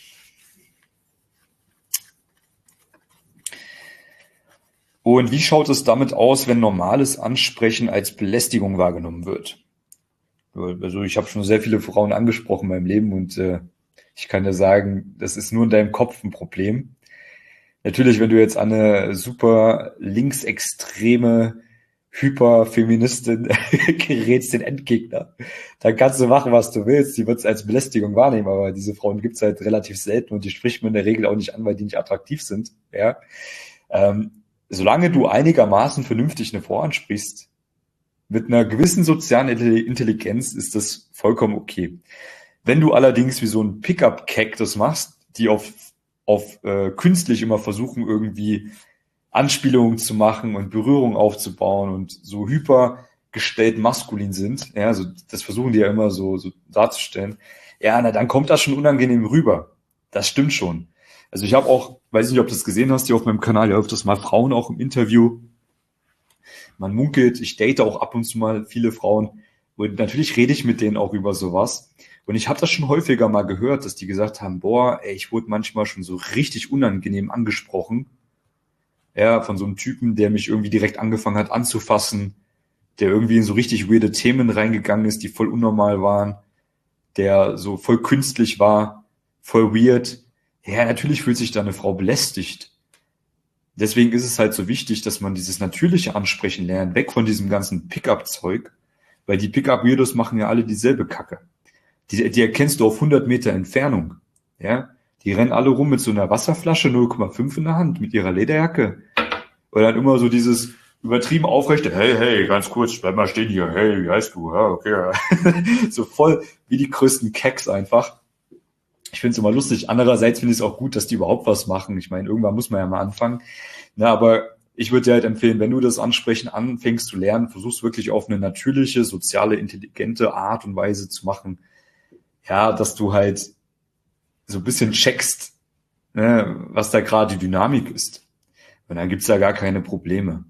wie schaut es damit aus, wenn normales Ansprechen als Belästigung wahrgenommen wird? Also ich habe schon sehr viele Frauen angesprochen in meinem Leben und äh, ich kann dir sagen, das ist nur in deinem Kopf ein Problem. Natürlich, wenn du jetzt an eine super linksextreme, Hyperfeministin gerätst den Endgegner. Dann kannst du machen, was du willst. Die wird es als Belästigung wahrnehmen, aber diese Frauen gibt es halt relativ selten und die spricht man in der Regel auch nicht an, weil die nicht attraktiv sind. Ja. Ähm, solange du einigermaßen vernünftig eine Frau ansprichst, mit einer gewissen sozialen Intelligenz ist das vollkommen okay. Wenn du allerdings wie so ein Pickup-Keck das machst, die auf, auf äh, künstlich immer versuchen, irgendwie Anspielungen zu machen und Berührung aufzubauen und so hypergestellt maskulin sind, ja, so, das versuchen die ja immer so, so darzustellen, ja, na, dann kommt das schon unangenehm rüber. Das stimmt schon. Also ich habe auch, weiß nicht, ob du das gesehen hast, hier auf meinem Kanal ja öfters mal Frauen auch im Interview. Man munkelt, ich date auch ab und zu mal viele Frauen und natürlich rede ich mit denen auch über sowas. Und ich habe das schon häufiger mal gehört, dass die gesagt haben, boah, ey, ich wurde manchmal schon so richtig unangenehm angesprochen. Ja, von so einem Typen, der mich irgendwie direkt angefangen hat anzufassen, der irgendwie in so richtig weirde Themen reingegangen ist, die voll unnormal waren, der so voll künstlich war, voll weird. Ja, natürlich fühlt sich da eine Frau belästigt. Deswegen ist es halt so wichtig, dass man dieses natürliche Ansprechen lernt, weg von diesem ganzen Pickup-Zeug, weil die Pickup-Weirdos machen ja alle dieselbe Kacke. Die, die erkennst du auf hundert Meter Entfernung, ja. Die rennen alle rum mit so einer Wasserflasche null Komma fünf in der Hand, mit ihrer Lederjacke. Und dann immer so dieses übertrieben aufrechte, hey, hey, ganz kurz, bleib mal stehen hier, hey, wie heißt du? Ja, okay. So voll wie die größten Keks einfach. Ich finde es immer lustig. Andererseits finde ich es auch gut, dass die überhaupt was machen. Ich meine, irgendwann muss man ja mal anfangen. Na, aber ich würde dir halt empfehlen, wenn du das Ansprechen anfängst zu lernen, versuchst wirklich auf eine natürliche, soziale, intelligente Art und Weise zu machen. Ja, dass du halt so ein bisschen checkst, ne, was da gerade die Dynamik ist. Und dann gibt's da gar keine Probleme.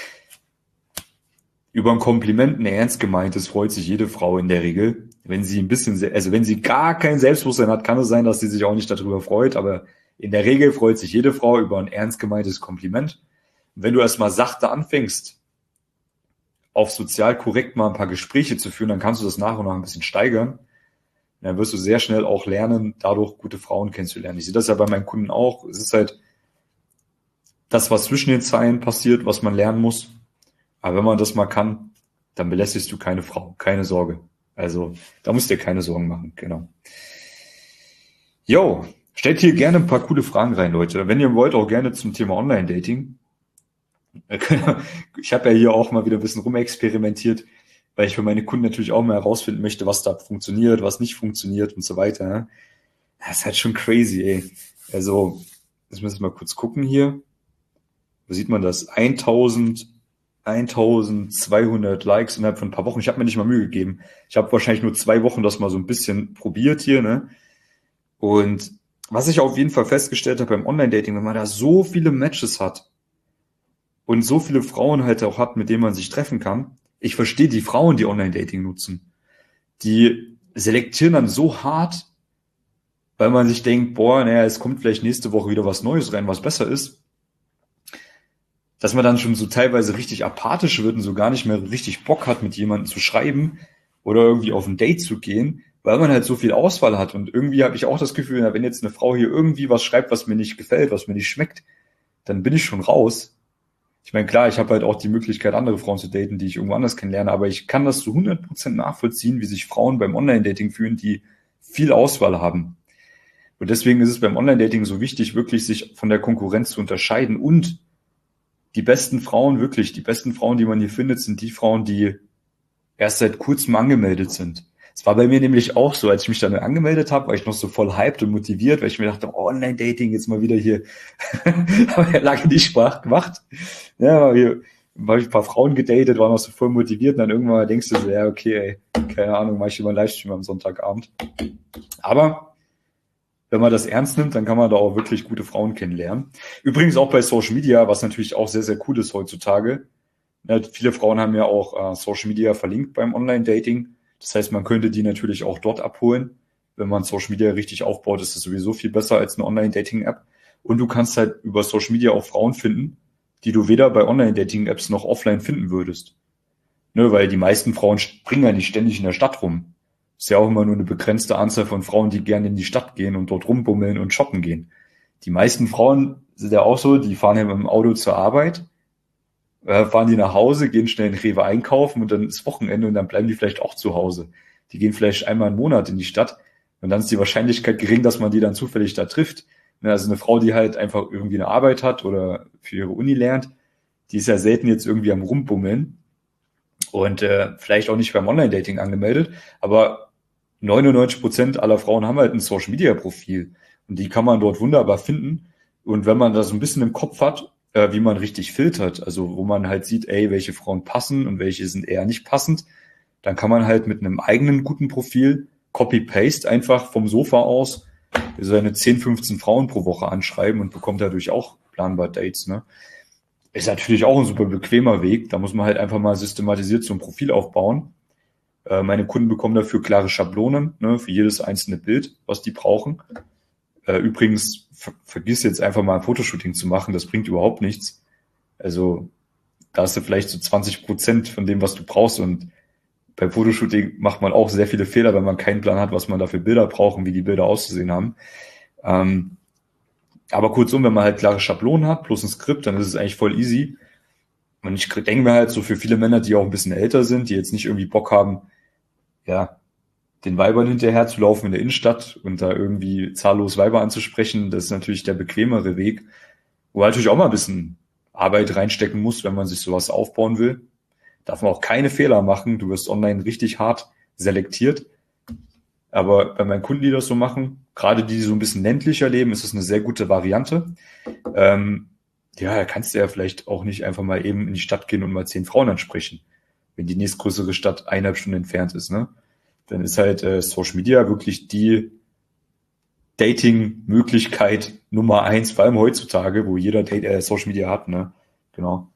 Über ein Kompliment, ein ernst gemeintes, freut sich jede Frau in der Regel. Wenn sie ein bisschen, also wenn sie gar kein Selbstbewusstsein hat, kann es sein, dass sie sich auch nicht darüber freut, aber in der Regel freut sich jede Frau über ein ernst gemeintes Kompliment. Und wenn du erstmal sachte anfängst, auf sozial korrekt mal ein paar Gespräche zu führen, dann kannst du das nach und nach ein bisschen steigern. Dann wirst du sehr schnell auch lernen, dadurch gute Frauen kennenzulernen. Ich sehe das ja bei meinen Kunden auch. Es ist halt das, was zwischen den Zeilen passiert, was man lernen muss. Aber wenn man das mal kann, dann belästigst du keine Frau. Keine Sorge. Also da musst du dir keine Sorgen machen. Genau. Jo, stellt hier gerne ein paar coole Fragen rein, Leute. Wenn ihr wollt, auch gerne zum Thema Online-Dating. Ich habe ja hier auch mal wieder ein bisschen rumexperimentiert, weil ich für meine Kunden natürlich auch mal herausfinden möchte, was da funktioniert, was nicht funktioniert und so weiter. Das ist halt schon crazy, ey. Also, jetzt müssen wir mal kurz gucken hier. Wo sieht man das? eintausendzweihundert Likes innerhalb von ein paar Wochen. Ich habe mir nicht mal Mühe gegeben. Ich habe wahrscheinlich nur zwei Wochen das mal so ein bisschen probiert hier, ne? Und was ich auf jeden Fall festgestellt habe beim Online-Dating, wenn man da so viele Matches hat und so viele Frauen halt auch hat, mit denen man sich treffen kann, ich verstehe die Frauen, die Online-Dating nutzen. Die selektieren dann so hart, weil man sich denkt, boah, naja, es kommt vielleicht nächste Woche wieder was Neues rein, was besser ist, dass man dann schon so teilweise richtig apathisch wird und so gar nicht mehr richtig Bock hat, mit jemandem zu schreiben oder irgendwie auf ein Date zu gehen, weil man halt so viel Auswahl hat. Und irgendwie habe ich auch das Gefühl, wenn jetzt eine Frau hier irgendwie was schreibt, was mir nicht gefällt, was mir nicht schmeckt, dann bin ich schon raus. Ich meine, klar, ich habe halt auch die Möglichkeit, andere Frauen zu daten, die ich irgendwo anders kennenlerne, aber ich kann das zu hundert Prozent nachvollziehen, wie sich Frauen beim Online-Dating fühlen, die viel Auswahl haben. Und deswegen ist es beim Online-Dating so wichtig, wirklich sich von der Konkurrenz zu unterscheiden. Und die besten Frauen, wirklich, die besten Frauen, die man hier findet, sind die Frauen, die erst seit kurzem angemeldet sind. Es war bei mir nämlich auch so, als ich mich dann angemeldet habe, war ich noch so voll hyped und motiviert, weil ich mir dachte, oh, Online-Dating, jetzt mal wieder hier. Habe ja lange die Sprache gemacht. Ja, hier habe ich ein paar Frauen gedatet, war noch so voll motiviert und dann irgendwann mal denkst du so, ja, okay, ey, keine Ahnung, mach ich immer einen Livestream am Sonntagabend. Aber wenn man das ernst nimmt, dann kann man da auch wirklich gute Frauen kennenlernen. Übrigens auch bei Social Media, was natürlich auch sehr, sehr cool ist heutzutage. Ja, viele Frauen haben ja auch äh, Social Media verlinkt beim Online-Dating. Das heißt, man könnte die natürlich auch dort abholen. Wenn man Social Media richtig aufbaut, ist das sowieso viel besser als eine Online-Dating-App. Und du kannst halt über Social Media auch Frauen finden, die du weder bei Online-Dating-Apps noch offline finden würdest. Ne, weil die meisten Frauen springen ja nicht ständig in der Stadt rum. Ist ja auch immer nur eine begrenzte Anzahl von Frauen, die gerne in die Stadt gehen und dort rumbummeln und shoppen gehen. Die meisten Frauen sind ja auch so, die fahren ja mit dem Auto zur Arbeit äh, fahren die nach Hause, gehen schnell in Rewe einkaufen und dann ist Wochenende und dann bleiben die vielleicht auch zu Hause. Die gehen vielleicht einmal im Monat in die Stadt und dann ist die Wahrscheinlichkeit gering, dass man die dann zufällig da trifft. Also eine Frau, die halt einfach irgendwie eine Arbeit hat oder für ihre Uni lernt, die ist ja selten jetzt irgendwie am Rumbummeln und äh, vielleicht auch nicht beim Online-Dating angemeldet, aber neunundneunzig Prozent aller Frauen haben halt ein Social-Media-Profil und die kann man dort wunderbar finden. Und wenn man da so ein bisschen im Kopf hat, äh, wie man richtig filtert, also wo man halt sieht, ey, welche Frauen passen und welche sind eher nicht passend, dann kann man halt mit einem eigenen guten Profil Copy-Paste einfach vom Sofa aus seine zehn, fünfzehn Frauen pro Woche anschreiben und bekommt dadurch auch planbar Dates, ne? Ist natürlich auch ein super bequemer Weg. Da muss man halt einfach mal systematisiert so ein Profil aufbauen. Äh, meine Kunden bekommen dafür klare Schablonen, ne, für jedes einzelne Bild, was die brauchen. Äh, übrigens, ver vergiss jetzt einfach mal ein Fotoshooting zu machen. Das bringt überhaupt nichts. Also da hast du vielleicht so zwanzig Prozent von dem, was du brauchst. Und beim Fotoshooting macht man auch sehr viele Fehler, wenn man keinen Plan hat, was man da für Bilder braucht und wie die Bilder auszusehen haben. Ähm, aber kurzum, wenn man halt klare Schablonen hat, plus ein Skript, dann ist es eigentlich voll easy. Und ich denke mir halt so für viele Männer, die auch ein bisschen älter sind, die jetzt nicht irgendwie Bock haben, ja, den Weibern hinterher zu laufen in der Innenstadt und da irgendwie zahllos Weiber anzusprechen, das ist natürlich der bequemere Weg, wo man natürlich auch mal ein bisschen Arbeit reinstecken muss, wenn man sich sowas aufbauen will. Darf man auch keine Fehler machen. Du wirst online richtig hart selektiert. Aber bei meinen Kunden, die das so machen, gerade die, die so ein bisschen ländlicher leben, ist das eine sehr gute Variante. Ähm, ja, da kannst du ja vielleicht auch nicht einfach mal eben in die Stadt gehen und mal zehn Frauen ansprechen, wenn die nächstgrößere Stadt eineinhalb Stunden entfernt ist, ne? Dann ist halt äh, Social Media wirklich die Dating-Möglichkeit Nummer eins, vor allem heutzutage, wo jeder Date, äh, Social Media hat, ne? Genau.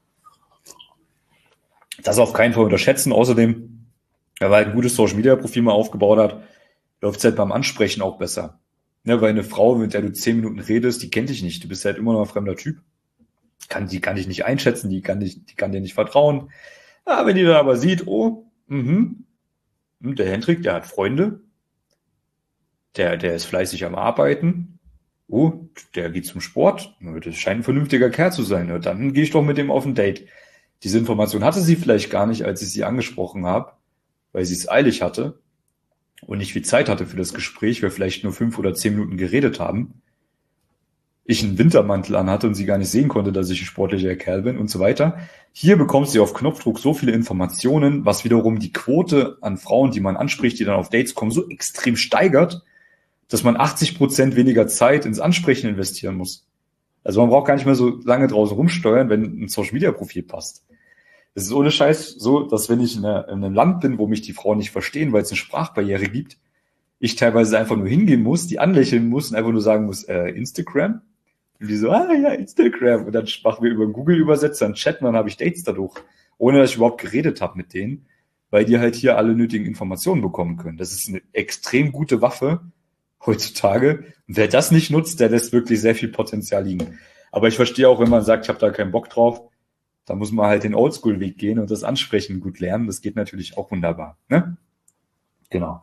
Das auf keinen Fall unterschätzen. Außerdem, wenn man halt ein gutes Social-Media-Profil mal aufgebaut hat, läuft es halt beim Ansprechen auch besser. Ne, weil eine Frau, mit der du zehn Minuten redest, die kennt dich nicht. Du bist halt immer noch ein fremder Typ. Kann, die kann dich nicht einschätzen, die kann, dich, die kann dir nicht vertrauen. Ja, wenn die dann aber sieht, oh, mhm, der Hendrik, der hat Freunde, der, der ist fleißig am Arbeiten, oh, der geht zum Sport, das scheint ein vernünftiger Kerl zu sein. Und dann gehe ich doch mit dem auf ein Date. Diese Information hatte sie vielleicht gar nicht, als ich sie angesprochen habe, weil sie es eilig hatte und nicht viel Zeit hatte für das Gespräch, wir vielleicht nur fünf oder zehn Minuten geredet haben. Ich einen Wintermantel anhatte und sie gar nicht sehen konnte, dass ich ein sportlicher Kerl bin und so weiter. Hier bekommt sie auf Knopfdruck so viele Informationen, was wiederum die Quote an Frauen, die man anspricht, die dann auf Dates kommen, so extrem steigert, dass man achtzig Prozent weniger Zeit ins Ansprechen investieren muss. Also man braucht gar nicht mehr so lange draußen rumsteuern, wenn ein Social-Media-Profil passt. Es ist ohne Scheiß so, dass wenn ich in, einer, in einem Land bin, wo mich die Frauen nicht verstehen, weil es eine Sprachbarriere gibt, ich teilweise einfach nur hingehen muss, die anlächeln muss und einfach nur sagen muss, äh, Instagram? Und die so, ah ja, Instagram. Und dann machen wir über Google-Übersetzer einen Chat und dann habe ich Dates dadurch, ohne dass ich überhaupt geredet habe mit denen, weil die halt hier alle nötigen Informationen bekommen können. Das ist eine extrem gute Waffe heutzutage. Und wer das nicht nutzt, der lässt wirklich sehr viel Potenzial liegen. Aber ich verstehe auch, wenn man sagt, ich habe da keinen Bock drauf, da muss man halt den Oldschool-Weg gehen und das Ansprechen gut lernen. Das geht natürlich auch wunderbar, ne? Genau.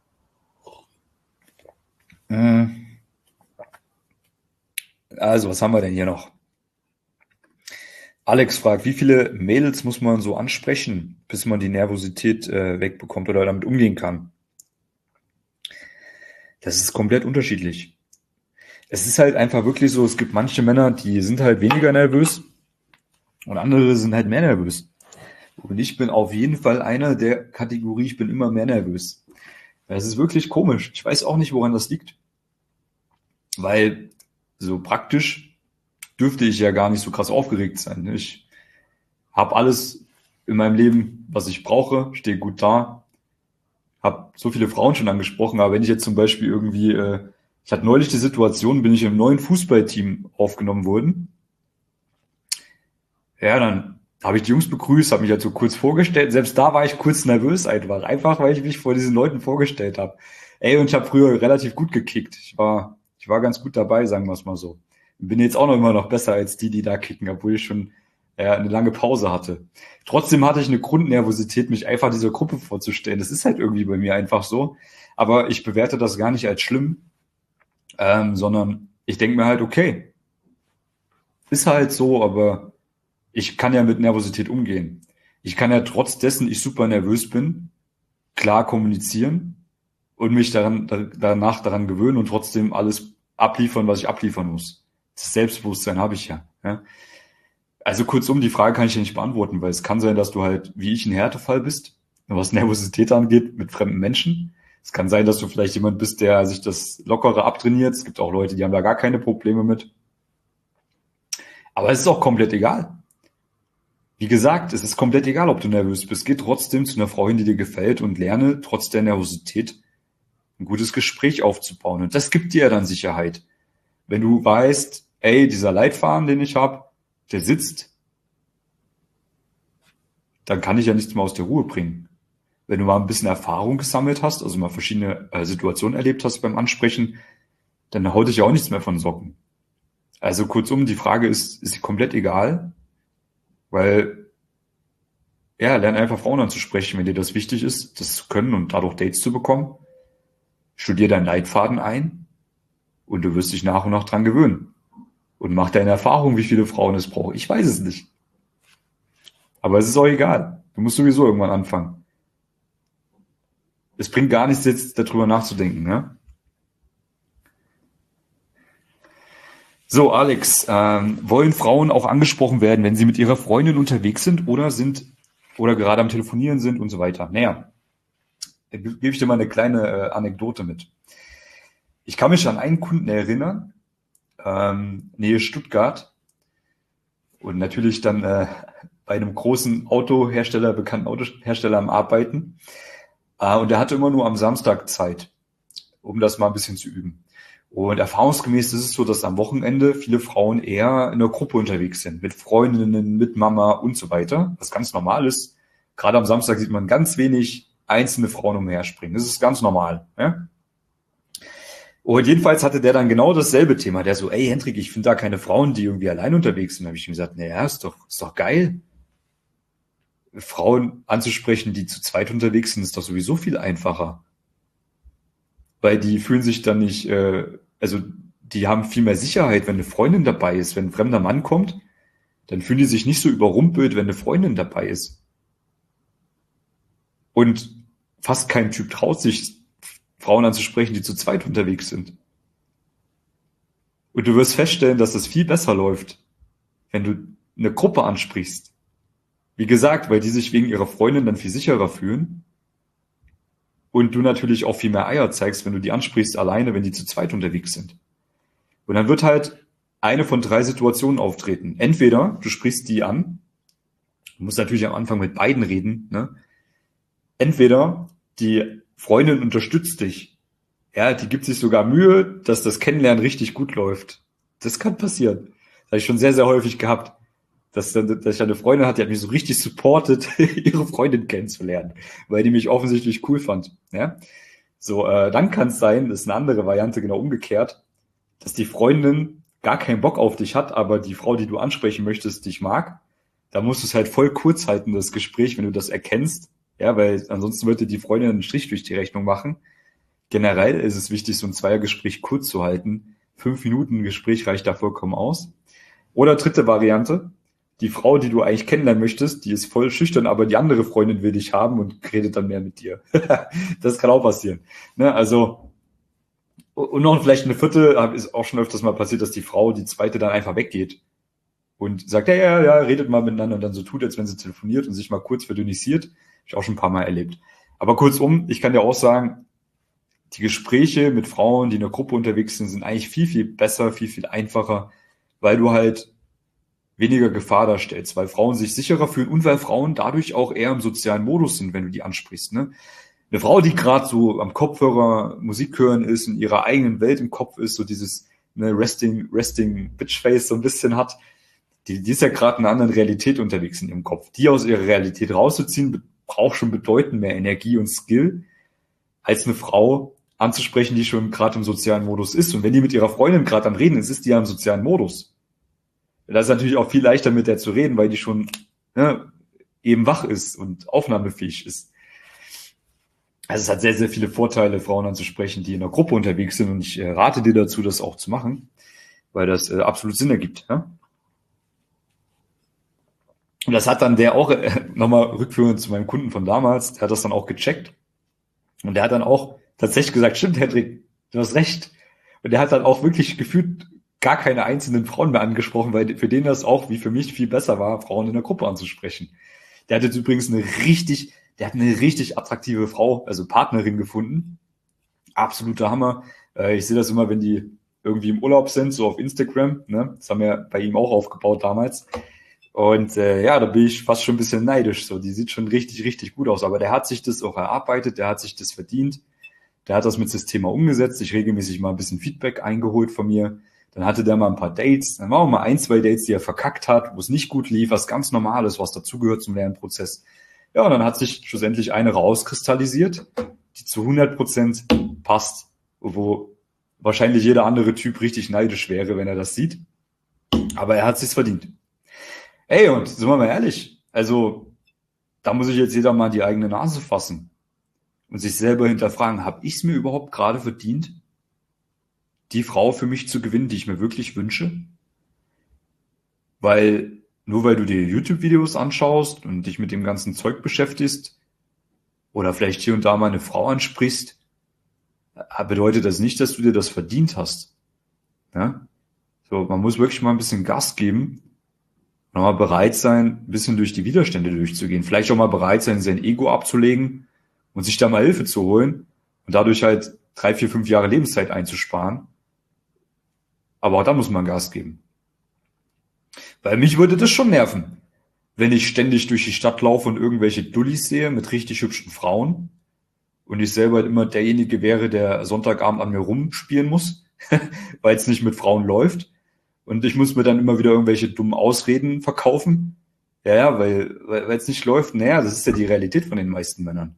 Also, was haben wir denn hier noch? Alex fragt, wie viele Mädels muss man so ansprechen, bis man die Nervosität äh, wegbekommt oder damit umgehen kann? Das ist komplett unterschiedlich. Es ist halt einfach wirklich so, es gibt manche Männer, die sind halt weniger nervös und andere sind halt mehr nervös. Und ich bin auf jeden Fall einer der Kategorie, ich bin immer mehr nervös. Das ist wirklich komisch. Ich weiß auch nicht, woran das liegt. Weil so praktisch dürfte ich ja gar nicht so krass aufgeregt sein. Ich habe alles in meinem Leben, was ich brauche, stehe gut da. Habe so viele Frauen schon angesprochen, aber wenn ich jetzt zum Beispiel irgendwie, äh, ich hatte neulich die Situation, bin ich im neuen Fußballteam aufgenommen worden. Ja, dann habe ich die Jungs begrüßt, habe mich halt so kurz vorgestellt. Selbst da war ich kurz nervös einfach, einfach weil ich mich vor diesen Leuten vorgestellt habe. Ey, und ich habe früher relativ gut gekickt. Ich war, ich war ganz gut dabei, sagen wir es mal so. Bin jetzt auch noch immer noch besser als die, die da kicken, obwohl ich schon ja, eine lange Pause hatte. Trotzdem hatte ich eine Grundnervosität, mich einfach dieser Gruppe vorzustellen. Das ist halt irgendwie bei mir einfach so. Aber ich bewerte das gar nicht als schlimm, ähm, sondern ich denke mir halt, okay, ist halt so, aber Ich kann ja mit Nervosität umgehen. Ich kann ja trotz dessen, ich super nervös bin, klar kommunizieren und mich daran, da, danach daran gewöhnen und trotzdem alles abliefern, was ich abliefern muss. Das Selbstbewusstsein habe ich ja, ja. Also kurzum, die Frage kann ich ja nicht beantworten, weil es kann sein, dass du halt, wie ich, ein Härtefall bist, was Nervosität angeht, mit fremden Menschen. Es kann sein, dass du vielleicht jemand bist, der sich das Lockere abtrainiert. Es gibt auch Leute, die haben da gar keine Probleme mit. Aber es ist auch komplett egal. Wie gesagt, es ist komplett egal, ob du nervös bist. Geh trotzdem zu einer Frau hin, die dir gefällt und lerne trotz der Nervosität ein gutes Gespräch aufzubauen. Und das gibt dir ja dann Sicherheit. Wenn du weißt, ey, dieser Leitfaden, den ich habe, der sitzt, dann kann ich ja nichts mehr aus der Ruhe bringen. Wenn du mal ein bisschen Erfahrung gesammelt hast, also mal verschiedene äh, Situationen erlebt hast beim Ansprechen, dann haut dich ja auch nichts mehr von Socken. Also kurzum, die Frage ist, ist sie komplett egal, weil, ja, lern einfach Frauen anzusprechen, wenn dir das wichtig ist, das zu können und dadurch Dates zu bekommen. Studier deinen Leitfaden ein und du wirst dich nach und nach dran gewöhnen. Und mach deine Erfahrung, wie viele Frauen es braucht. Ich weiß es nicht. Aber es ist auch egal. Du musst sowieso irgendwann anfangen. Es bringt gar nichts, jetzt darüber nachzudenken, ne? So, Alex, ähm, wollen Frauen auch angesprochen werden, wenn sie mit ihrer Freundin unterwegs sind oder sind oder gerade am Telefonieren sind und so weiter? Naja, da gebe ich dir mal eine kleine äh, Anekdote mit. Ich kann mich an einen Kunden erinnern, ähm, Nähe Stuttgart, und natürlich dann äh, bei einem großen Autohersteller, bekannten Autohersteller am Arbeiten. Äh, und der hatte immer nur am Samstag Zeit, um das mal ein bisschen zu üben. Und erfahrungsgemäß ist es so, dass am Wochenende viele Frauen eher in einer Gruppe unterwegs sind, mit Freundinnen, mit Mama und so weiter, was ganz normal ist. Gerade am Samstag sieht man ganz wenig einzelne Frauen umherspringen. Das ist ganz normal. Ja? Und jedenfalls hatte der dann genau dasselbe Thema. Der so, ey Hendrik, ich finde da keine Frauen, die irgendwie allein unterwegs sind. Da habe ich ihm gesagt, naja, ist doch, ist doch geil. Frauen anzusprechen, die zu zweit unterwegs sind, ist doch sowieso viel einfacher. Weil die fühlen sich dann nicht, äh, also die haben viel mehr Sicherheit, wenn eine Freundin dabei ist. Wenn ein fremder Mann kommt, dann fühlen die sich nicht so überrumpelt, wenn eine Freundin dabei ist. Und fast kein Typ traut sich, Frauen anzusprechen, die zu zweit unterwegs sind. Und du wirst feststellen, dass es viel besser läuft, wenn du eine Gruppe ansprichst. Wie gesagt, weil die sich wegen ihrer Freundin dann viel sicherer fühlen. Und du natürlich auch viel mehr Eier zeigst, wenn du die ansprichst alleine, wenn die zu zweit unterwegs sind. Und dann wird halt eine von drei Situationen auftreten. Entweder du sprichst die an, du musst natürlich am Anfang mit beiden reden, ne? Entweder die Freundin unterstützt dich. Ja, die gibt sich sogar Mühe, dass das Kennenlernen richtig gut läuft. Das kann passieren. Das habe ich schon sehr, sehr häufig gehabt. Dass, dass ich eine Freundin hatte, die hat mich so richtig supportet, ihre Freundin kennenzulernen, weil die mich offensichtlich cool fand. Ja? So, äh, dann kann es sein, das ist eine andere Variante, genau umgekehrt, dass die Freundin gar keinen Bock auf dich hat, aber die Frau, die du ansprechen möchtest, dich mag. Da musst du es halt voll kurz halten, das Gespräch, wenn du das erkennst. Ja, weil ansonsten würde die Freundin einen Strich durch die Rechnung machen. Generell ist es wichtig, so ein Zweiergespräch kurz zu halten. Fünf Minuten Gespräch reicht da vollkommen aus. Oder dritte Variante. Die Frau, die du eigentlich kennenlernen möchtest, die ist voll schüchtern, aber die andere Freundin will dich haben und redet dann mehr mit dir. Das kann auch passieren. Ne, also, und noch vielleicht eine vierte, ist auch schon öfters mal passiert, dass die Frau, die zweite, dann einfach weggeht und sagt, ja, ja, ja, redet mal miteinander und dann so tut, als wenn sie telefoniert und sich mal kurz verdünnisiert. Habe ich auch schon ein paar Mal erlebt. Aber kurzum, ich kann dir auch sagen, die Gespräche mit Frauen, die in der Gruppe unterwegs sind, sind eigentlich viel, viel besser, viel, viel einfacher, weil du halt weniger Gefahr darstellst, weil Frauen sich sicherer fühlen und weil Frauen dadurch auch eher im sozialen Modus sind, wenn du die ansprichst. Ne? Eine Frau, die gerade so am Kopfhörer Musik hören ist, in ihrer eigenen Welt im Kopf ist, so dieses ne, Resting, Resting Bitchface so ein bisschen hat, die, die ist ja gerade in einer anderen Realität unterwegs in ihrem Kopf. Die aus ihrer Realität rauszuziehen, braucht schon bedeutend mehr Energie und Skill, als eine Frau anzusprechen, die schon gerade im sozialen Modus ist. Und wenn die mit ihrer Freundin gerade am Reden ist, ist die ja im sozialen Modus. Da ist natürlich auch viel leichter mit der zu reden, weil die schon ne, eben wach ist und aufnahmefähig ist. Also es hat sehr, sehr viele Vorteile, Frauen anzusprechen, die in einer Gruppe unterwegs sind. Und ich äh, rate dir dazu, das auch zu machen, weil das äh, absolut Sinn ergibt. Ja? Und das hat dann der auch, äh, nochmal rückführend zu meinem Kunden von damals, der hat das dann auch gecheckt. Und der hat dann auch tatsächlich gesagt, stimmt, Hendrik, du hast recht. Und der hat dann auch wirklich gefühlt gar keine einzelnen Frauen mehr angesprochen, weil für den das auch wie für mich viel besser war, Frauen in der Gruppe anzusprechen. Der hat jetzt übrigens eine richtig, der hat eine richtig attraktive Frau, also Partnerin gefunden. Absoluter Hammer. Äh, ich sehe das immer, wenn die irgendwie im Urlaub sind, so auf Instagram, ne? Das haben wir bei ihm auch aufgebaut damals. Und äh, ja, da bin ich fast schon ein bisschen neidisch. So, die sieht schon richtig, richtig gut aus. Aber der hat sich das auch erarbeitet, der hat sich das verdient. Der hat das mit System umgesetzt, sich regelmäßig mal ein bisschen Feedback eingeholt von mir. Dann hatte der mal ein paar Dates. Dann waren auch mal ein, zwei Dates, die er verkackt hat, wo es nicht gut lief, was ganz Normales, was dazugehört zum Lernprozess. Ja, und dann hat sich schlussendlich eine rauskristallisiert, die zu hundert Prozent passt, wo wahrscheinlich jeder andere Typ richtig neidisch wäre, wenn er das sieht. Aber er hat sich's verdient. Ey, und sind wir mal ehrlich, also da muss ich jetzt jeder mal die eigene Nase fassen und sich selber hinterfragen, habe ich es mir überhaupt gerade verdient, die Frau für mich zu gewinnen, die ich mir wirklich wünsche? Weil nur weil du dir YouTube-Videos anschaust und dich mit dem ganzen Zeug beschäftigst oder vielleicht hier und da mal eine Frau ansprichst, bedeutet das nicht, dass du dir das verdient hast. Ja? So, man muss wirklich mal ein bisschen Gas geben, mal bereit sein, ein bisschen durch die Widerstände durchzugehen. Vielleicht auch mal bereit sein, sein Ego abzulegen und sich da mal Hilfe zu holen und dadurch halt drei, vier, fünf Jahre Lebenszeit einzusparen. Aber auch da muss man Gas geben. Weil mich würde das schon nerven, wenn ich ständig durch die Stadt laufe und irgendwelche Dullis sehe mit richtig hübschen Frauen und ich selber immer derjenige wäre, der Sonntagabend an mir rumspielen muss, weil es nicht mit Frauen läuft. Und ich muss mir dann immer wieder irgendwelche dummen Ausreden verkaufen. Ja, ja, weil weil es nicht läuft. Naja, das ist ja die Realität von den meisten Männern.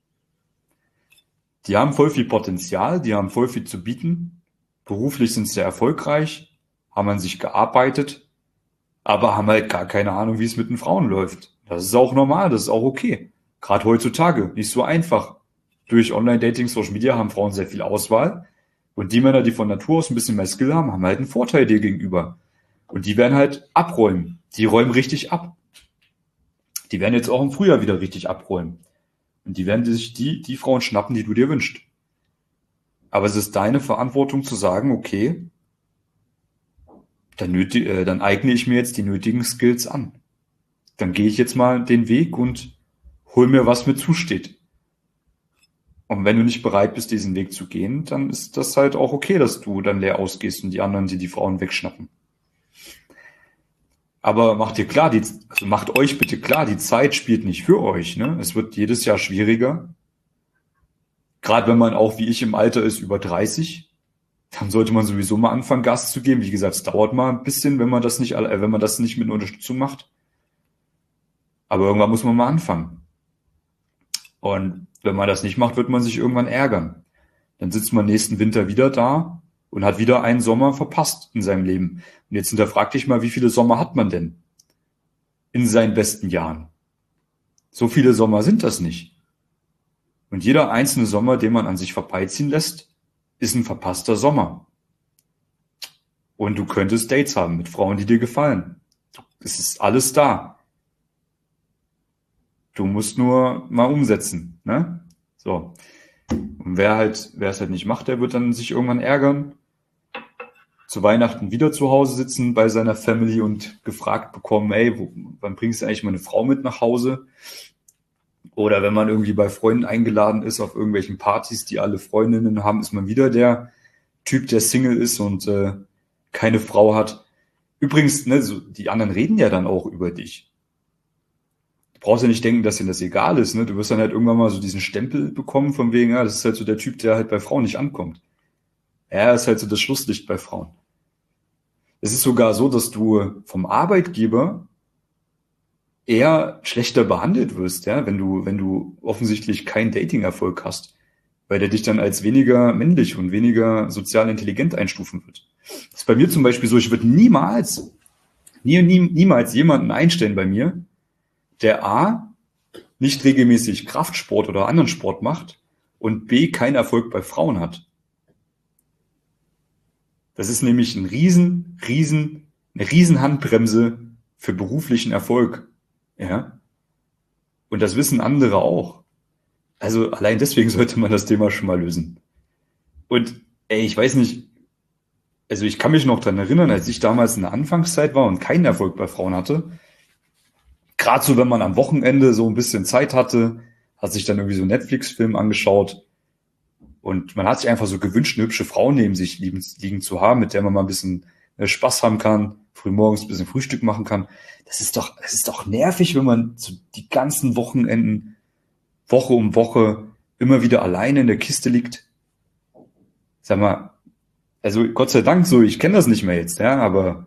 Die haben voll viel Potenzial, die haben voll viel zu bieten. Beruflich sind sie sehr erfolgreich, haben an sich gearbeitet, aber haben halt gar keine Ahnung, wie es mit den Frauen läuft. Das ist auch normal, das ist auch okay. Gerade heutzutage, nicht so einfach. Durch Online-Dating, Social Media haben Frauen sehr viel Auswahl. Und die Männer, die von Natur aus ein bisschen mehr Skill haben, haben halt einen Vorteil dir gegenüber. Und die werden halt abräumen. Die räumen richtig ab. Die werden jetzt auch im Frühjahr wieder richtig abräumen. Und die werden sich die, die Frauen schnappen, die du dir wünschst. Aber es ist deine Verantwortung zu sagen, okay, dann, nötig, äh, dann eigne ich mir jetzt die nötigen Skills an. Dann gehe ich jetzt mal den Weg und hol mir, was mir zusteht. Und wenn du nicht bereit bist, diesen Weg zu gehen, dann ist das halt auch okay, dass du dann leer ausgehst und die anderen, die die Frauen wegschnappen. Aber macht dir klar, die, also macht euch bitte klar, die Zeit spielt nicht für euch, ne? Es wird jedes Jahr schwieriger. Gerade wenn man auch, wie ich im Alter ist, über dreißig, dann sollte man sowieso mal anfangen, Gas zu geben. Wie gesagt, es dauert mal ein bisschen, wenn man das nicht, äh, wenn man das nicht mit Unterstützung macht. Aber irgendwann muss man mal anfangen. Und wenn man das nicht macht, wird man sich irgendwann ärgern. Dann sitzt man nächsten Winter wieder da und hat wieder einen Sommer verpasst in seinem Leben. Und jetzt hinterfrag dich mal, wie viele Sommer hat man denn in seinen besten Jahren? So viele Sommer sind das nicht. Und jeder einzelne Sommer, den man an sich vorbeiziehen lässt, ist ein verpasster Sommer. Und du könntest Dates haben mit Frauen, die dir gefallen. Es ist alles da. Du musst nur mal umsetzen, ne? So. Und wer halt, wer es halt nicht macht, der wird dann sich irgendwann ärgern. Zu Weihnachten wieder zu Hause sitzen bei seiner Family und gefragt bekommen, ey, wo, wann bringst du eigentlich meine Frau mit nach Hause? Oder wenn man irgendwie bei Freunden eingeladen ist auf irgendwelchen Partys, die alle Freundinnen haben, ist man wieder der Typ, der Single ist und äh, keine Frau hat. Übrigens, ne, so, die anderen reden ja dann auch über dich. Du brauchst ja nicht denken, dass dir das egal ist, ne? Du wirst dann halt irgendwann mal so diesen Stempel bekommen von wegen, ja, das ist halt so der Typ, der halt bei Frauen nicht ankommt. Er ist halt so das Schlusslicht bei Frauen. Es ist sogar so, dass du vom Arbeitgeber eher schlechter behandelt wirst, ja, wenn du, wenn du offensichtlich keinen Dating-Erfolg hast, weil der dich dann als weniger männlich und weniger sozial intelligent einstufen wird. Das ist bei mir zum Beispiel so, ich würde niemals, nie, nie, niemals jemanden einstellen bei mir, der A, nicht regelmäßig Kraftsport oder anderen Sport macht und B, keinen Erfolg bei Frauen hat. Das ist nämlich ein riesen, riesen, eine riesen Handbremse für beruflichen Erfolg. Ja. Und das wissen andere auch. Also allein deswegen sollte man das Thema schon mal lösen. Und ey, ich weiß nicht, also ich kann mich noch dran erinnern, als ich damals in der Anfangszeit war und keinen Erfolg bei Frauen hatte, gerade so, wenn man am Wochenende so ein bisschen Zeit hatte, hat sich dann irgendwie so einen Netflix-Film angeschaut und man hat sich einfach so gewünscht, eine hübsche Frau neben sich liegen, liegen zu haben, mit der man mal ein bisschen äh, Spaß haben kann, frühmorgens ein bisschen Frühstück machen kann. Das ist doch, das ist doch nervig, wenn man so die ganzen Wochenenden, Woche um Woche, immer wieder alleine in der Kiste liegt. Sag mal, also Gott sei Dank so, ich kenne das nicht mehr jetzt, ja, aber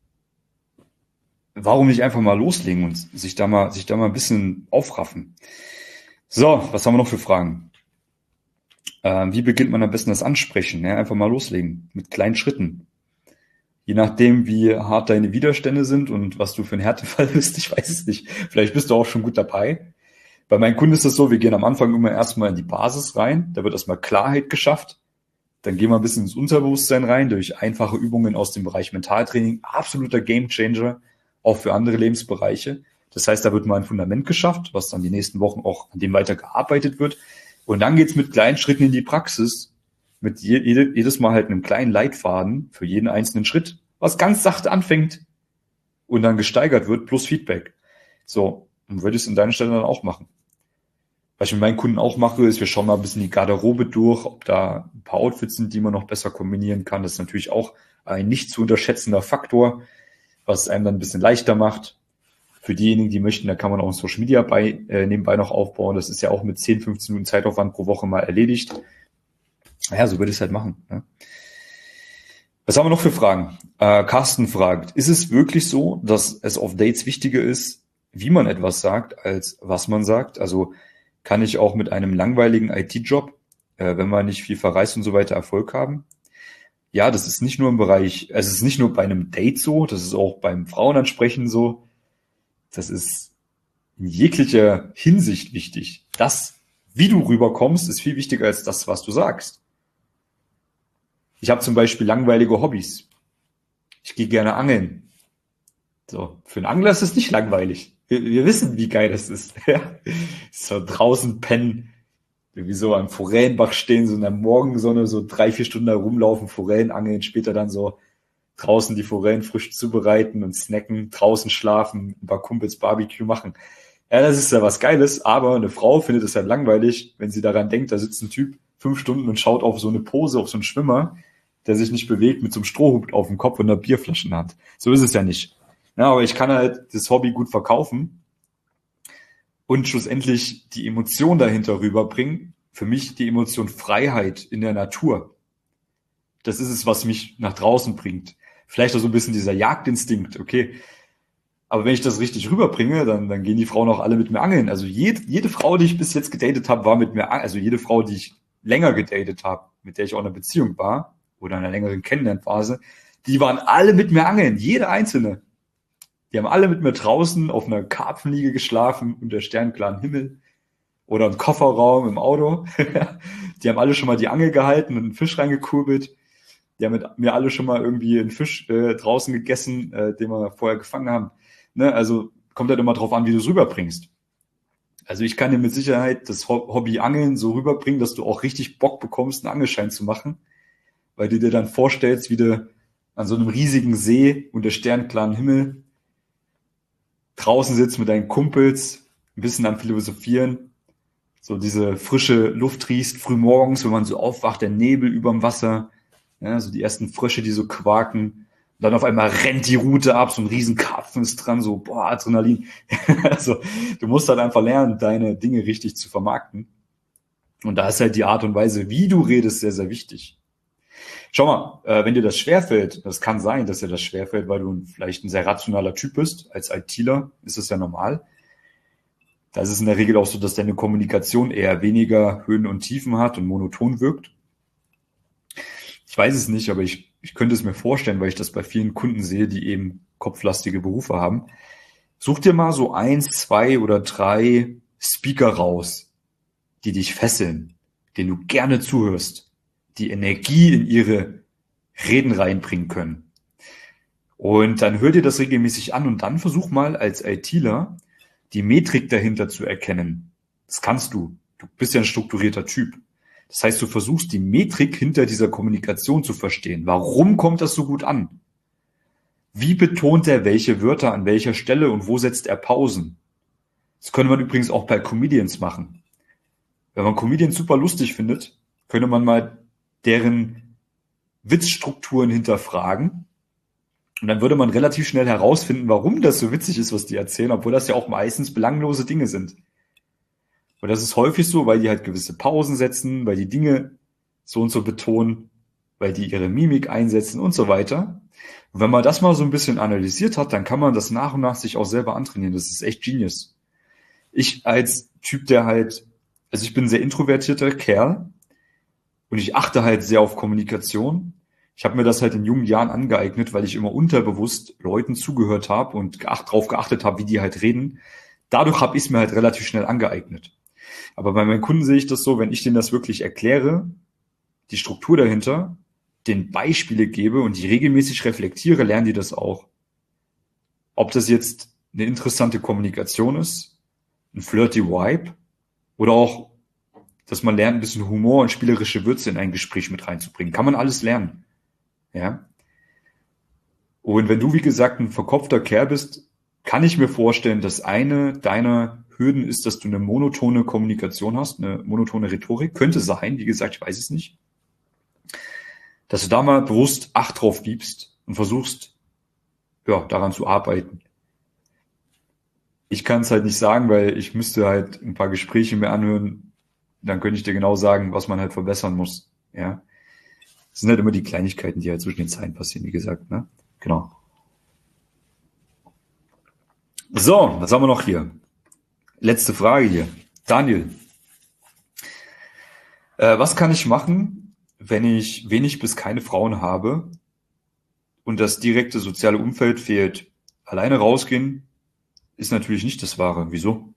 warum nicht einfach mal loslegen und sich da mal, sich da mal ein bisschen aufraffen? So, was haben wir noch für Fragen? Ähm, wie beginnt man am besten das Ansprechen? Ja, einfach mal loslegen, mit kleinen Schritten. Je nachdem, wie hart deine Widerstände sind und was du für ein Härtefall bist, ich weiß es nicht. Vielleicht bist du auch schon gut dabei. Bei meinen Kunden ist es so, wir gehen am Anfang immer erstmal in die Basis rein, da wird erstmal Klarheit geschafft. Dann gehen wir ein bisschen ins Unterbewusstsein rein durch einfache Übungen aus dem Bereich Mentaltraining. Absoluter Gamechanger, auch für andere Lebensbereiche. Das heißt, da wird mal ein Fundament geschafft, was dann die nächsten Wochen auch an dem weiter gearbeitet wird. Und dann geht's mit kleinen Schritten in die Praxis, mit je, jede, jedes Mal halt einem kleinen Leitfaden für jeden einzelnen Schritt, was ganz sachte anfängt und dann gesteigert wird, plus Feedback. So, und würde ich es an deiner Stelle dann auch machen. Was ich mit meinen Kunden auch mache, ist, wir schauen mal ein bisschen die Garderobe durch, ob da ein paar Outfits sind, die man noch besser kombinieren kann. Das ist natürlich auch ein nicht zu unterschätzender Faktor, was es einem dann ein bisschen leichter macht. Für diejenigen, die möchten, da kann man auch ein Social Media bei, äh, nebenbei noch aufbauen. Das ist ja auch mit zehn, fünfzehn Minuten Zeitaufwand pro Woche mal erledigt. Naja, so würde ich es halt machen. Ne? Was haben wir noch für Fragen? Äh, Carsten fragt, ist es wirklich so, dass es auf Dates wichtiger ist, wie man etwas sagt, als was man sagt? Also kann ich auch mit einem langweiligen I T-Job, äh, wenn man nicht viel verreist und so weiter, Erfolg haben? Ja, das ist nicht nur im Bereich, es ist nicht nur bei einem Date so, das ist auch beim Frauenansprechen so. Das ist in jeglicher Hinsicht wichtig. Das, wie du rüberkommst, ist viel wichtiger als das, was du sagst. Ich habe zum Beispiel langweilige Hobbys. Ich gehe gerne angeln. So, für einen Angler ist es nicht langweilig. Wir, wir wissen, wie geil das ist. So draußen pennen, wie so am Forellenbach stehen, so in der Morgensonne, so drei, vier Stunden da rumlaufen, Forellen angeln, später dann so draußen die Forellen frisch zubereiten und snacken, draußen schlafen, ein paar Kumpels Barbecue machen. Ja, das ist ja was Geiles, aber eine Frau findet es halt langweilig, wenn sie daran denkt, da sitzt ein Typ fünf Stunden und schaut auf so eine Pose, auf so einen Schwimmer, der sich nicht bewegt, mit so einem Strohhut auf dem Kopf und einer Bierflasche in der Hand. So ist es ja nicht. Ja, aber ich kann halt das Hobby gut verkaufen und schlussendlich die Emotion dahinter rüberbringen. Für mich die Emotion Freiheit in der Natur. Das ist es, was mich nach draußen bringt. Vielleicht auch so ein bisschen dieser Jagdinstinkt, okay. Aber wenn ich das richtig rüberbringe, dann, dann gehen die Frauen auch alle mit mir angeln. Also jede, jede Frau, die ich bis jetzt gedatet habe, war mit mir, also jede Frau, die ich länger gedatet habe, mit der ich auch in einer Beziehung war oder in einer längeren Kennenlernphase, die waren alle mit mir angeln, jede einzelne. Die haben alle mit mir draußen auf einer Karpfenliege geschlafen unter sternklaren Himmel oder im Kofferraum im Auto. Die haben alle schon mal die Angel gehalten und einen Fisch reingekurbelt. Die haben mit mir alle schon mal irgendwie einen Fisch äh, draußen gegessen, äh, den wir vorher gefangen haben. Ne? Also kommt halt immer drauf an, wie du es rüberbringst. Also ich kann dir mit Sicherheit das Hobby Angeln so rüberbringen, dass du auch richtig Bock bekommst, einen Angelschein zu machen, weil du dir dann vorstellst, wie du an so einem riesigen See unter sternklaren Himmel draußen sitzt mit deinen Kumpels, ein bisschen am Philosophieren, so diese frische Luft riechst, früh morgens, wenn man so aufwacht, der Nebel überm Wasser, ja, so die ersten Frösche, die so quaken, und dann auf einmal rennt die Rute ab, so ein riesen Karpfen ist dran, so, boah, Adrenalin. Also, du musst halt einfach lernen, deine Dinge richtig zu vermarkten. Und da ist halt die Art und Weise, wie du redest, sehr, sehr wichtig. Schau mal, äh, wenn dir das schwerfällt, das kann sein, dass dir das schwerfällt, weil du vielleicht ein sehr rationaler Typ bist. Als ITler ist das ja normal. Da ist es in der Regel auch so, dass deine Kommunikation eher weniger Höhen und Tiefen hat und monoton wirkt. Ich weiß es nicht, aber ich, ich könnte es mir vorstellen, weil ich das bei vielen Kunden sehe, die eben kopflastige Berufe haben. Such dir mal so eins, zwei oder drei Speaker raus, die dich fesseln, denen du gerne zuhörst, die Energie in ihre Reden reinbringen können. Und dann hör dir das regelmäßig an und dann versuch mal als ITler die Metrik dahinter zu erkennen. Das kannst du. Du bist ja ein strukturierter Typ. Das heißt, du versuchst die Metrik hinter dieser Kommunikation zu verstehen. Warum kommt das so gut an? Wie betont er welche Wörter an welcher Stelle und wo setzt er Pausen? Das könnte man übrigens auch bei Comedians machen. Wenn man Comedians super lustig findet, könnte man mal deren Witzstrukturen hinterfragen. Und dann würde man relativ schnell herausfinden, warum das so witzig ist, was die erzählen, obwohl das ja auch meistens belanglose Dinge sind. Und das ist häufig so, weil die halt gewisse Pausen setzen, weil die Dinge so und so betonen, weil die ihre Mimik einsetzen und so weiter. Und wenn man das mal so ein bisschen analysiert hat, dann kann man das nach und nach sich auch selber antrainieren. Das ist echt Genius. Ich als Typ, der halt, also ich bin ein sehr introvertierter Kerl und ich achte halt sehr auf Kommunikation. Ich habe mir das halt in jungen Jahren angeeignet, weil ich immer unterbewusst Leuten zugehört habe und geacht, drauf geachtet habe, wie die halt reden. Dadurch habe ich es mir halt relativ schnell angeeignet. Aber bei meinen Kunden sehe ich das so, wenn ich denen das wirklich erkläre, die Struktur dahinter, den Beispiele gebe und die regelmäßig reflektiere, lernen die das auch. Ob das jetzt eine interessante Kommunikation ist, ein flirty Vibe oder auch, dass man lernt, ein bisschen Humor und spielerische Würze in ein Gespräch mit reinzubringen. Kann man alles lernen. Ja. Und wenn du, wie gesagt, ein verkopfter Kerl bist, kann ich mir vorstellen, dass eine deiner Hürden ist, dass du eine monotone Kommunikation hast, eine monotone Rhetorik. Könnte sein, wie gesagt, ich weiß es nicht. Dass du da mal bewusst Acht drauf gibst und versuchst, ja, daran zu arbeiten. Ich kann es halt nicht sagen, weil ich müsste halt ein paar Gespräche mir anhören, dann könnte ich dir genau sagen, was man halt verbessern muss. Ja. Das sind halt immer die Kleinigkeiten, die halt zwischen den Zeilen passieren, wie gesagt, ne? Genau. So, was haben wir noch hier? Letzte Frage hier. Daniel. Äh, was kann ich machen, wenn ich wenig bis keine Frauen habe und das direkte soziale Umfeld fehlt? Alleine rausgehen ist natürlich nicht das Wahre. Wieso?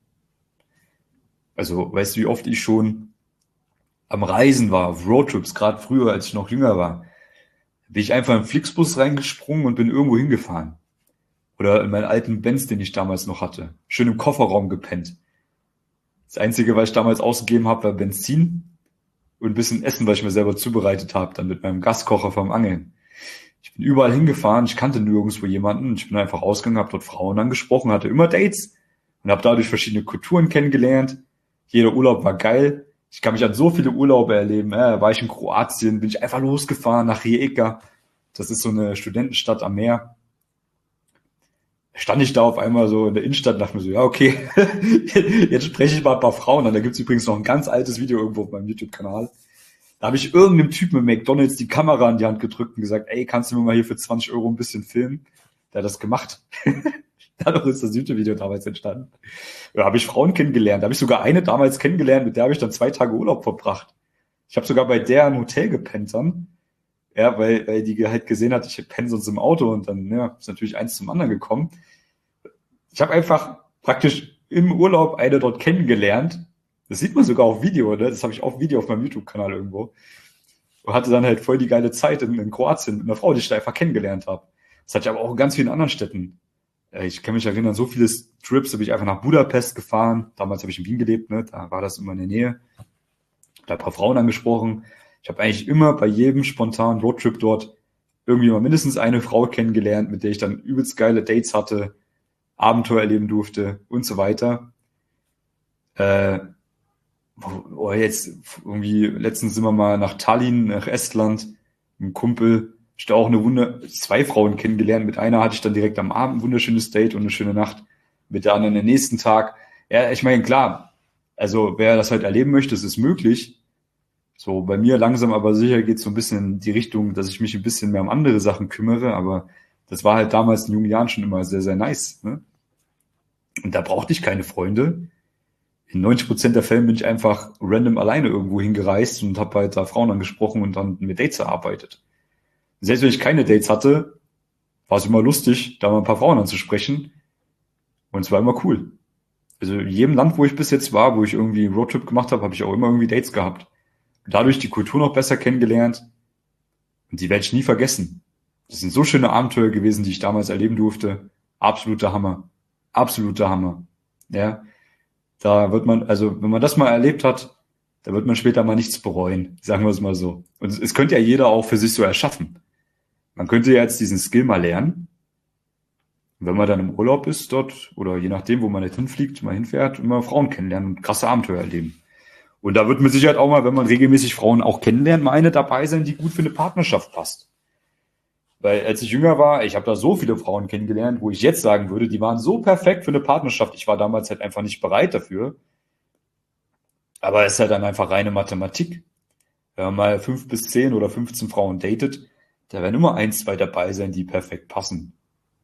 Also, weißt du, wie oft ich schon am Reisen war, auf Roadtrips, gerade früher, als ich noch jünger war, bin ich einfach in den Flixbus reingesprungen und bin irgendwo hingefahren. Oder in meinen alten Benz, den ich damals noch hatte. Schön im Kofferraum gepennt. Das Einzige, was ich damals ausgegeben habe, war Benzin und ein bisschen Essen, was ich mir selber zubereitet habe, dann mit meinem Gaskocher vom Angeln. Ich bin überall hingefahren, ich kannte nirgendwo jemanden. Ich bin einfach rausgegangen, habe dort Frauen angesprochen, hatte immer Dates und habe dadurch verschiedene Kulturen kennengelernt. Jeder Urlaub war geil. Ich kann mich an so viele Urlaube erleben. Ja, war ich in Kroatien, bin ich einfach losgefahren nach Rijeka. Das ist so eine Studentenstadt am Meer. Stand ich da auf einmal so in der Innenstadt und dachte mir so, ja, okay, jetzt spreche ich mal ein paar Frauen an. Da gibt's übrigens noch ein ganz altes Video irgendwo auf meinem YouTube-Kanal. Da habe ich irgendeinem Typen mit McDonald's die Kamera in die Hand gedrückt und gesagt, ey, kannst du mir mal hier für zwanzig Euro ein bisschen filmen? Der hat das gemacht. Dadurch ist das YouTube-Video damals entstanden. Da habe ich Frauen kennengelernt. Da habe ich sogar eine damals kennengelernt, mit der habe ich dann zwei Tage Urlaub verbracht. Ich habe sogar bei der im Hotel gepennt dann. Ja, weil, weil die halt gesehen hat, ich penne sonst im Auto und dann ja, ist natürlich eins zum anderen gekommen. Ich habe einfach praktisch im Urlaub eine dort kennengelernt. Das sieht man sogar auf Video, ne? Das habe ich auf Video auf meinem YouTube-Kanal irgendwo. Und hatte dann halt voll die geile Zeit in, in Kroatien mit einer Frau, die ich da einfach kennengelernt habe. Das hatte ich aber auch in ganz vielen anderen Städten. Ich kann mich erinnern, so viele Trips, da bin ich einfach nach Budapest gefahren. Damals habe ich in Wien gelebt, ne? Da war das immer in der Nähe. Da ein paar Frauen angesprochen. Ich habe eigentlich immer bei jedem spontanen Roadtrip dort irgendwie mal mindestens eine Frau kennengelernt, mit der ich dann übelst geile Dates hatte, Abenteuer erleben durfte und so weiter. Äh, oh, jetzt irgendwie, letztens sind wir mal nach Tallinn, nach Estland, mit einem Kumpel. Ich habe auch eine Wunder, zwei Frauen kennengelernt. Mit einer hatte ich dann direkt am Abend ein wunderschönes Date und eine schöne Nacht. Mit der anderen den nächsten Tag. Ja, ich meine, klar, also wer das halt erleben möchte, es ist möglich. So, bei mir langsam aber sicher geht es so ein bisschen in die Richtung, dass ich mich ein bisschen mehr um andere Sachen kümmere, aber das war halt damals in jungen Jahren schon immer sehr, sehr nice, ne? Und da brauchte ich keine Freunde. In neunzig Prozent der Fällen bin ich einfach random alleine irgendwo hingereist und habe halt da Frauen angesprochen und dann mit Dates erarbeitet. Selbst wenn ich keine Dates hatte, war es immer lustig, da mal ein paar Frauen anzusprechen und es war immer cool. Also in jedem Land, wo ich bis jetzt war, wo ich irgendwie einen Roadtrip gemacht habe, habe ich auch immer irgendwie Dates gehabt. Dadurch die Kultur noch besser kennengelernt und die werde ich nie vergessen. Das sind so schöne Abenteuer gewesen, die ich damals erleben durfte. Absoluter Hammer. Absoluter Hammer. ja, da wird man, also wenn man das mal erlebt hat, da wird man später mal nichts bereuen, sagen wir es mal so. Und es könnte ja jeder auch für sich so erschaffen. Man könnte ja jetzt diesen Skill mal lernen. Und wenn man dann im Urlaub ist dort, oder je nachdem, wo man jetzt hinfliegt, mal hinfährt, immer Frauen kennenlernen und krasse Abenteuer erleben. Und da wird mit Sicherheit auch mal, wenn man regelmäßig Frauen auch kennenlernt, mal eine dabei sein, die gut für eine Partnerschaft passt. Weil als ich jünger war, ich habe da so viele Frauen kennengelernt, wo ich jetzt sagen würde, die waren so perfekt für eine Partnerschaft. Ich war damals halt einfach nicht bereit dafür. Aber es ist halt dann einfach reine Mathematik. Wenn man mal fünf bis zehn oder fünfzehn Frauen datet, da werden immer ein, zwei dabei sein, die perfekt passen.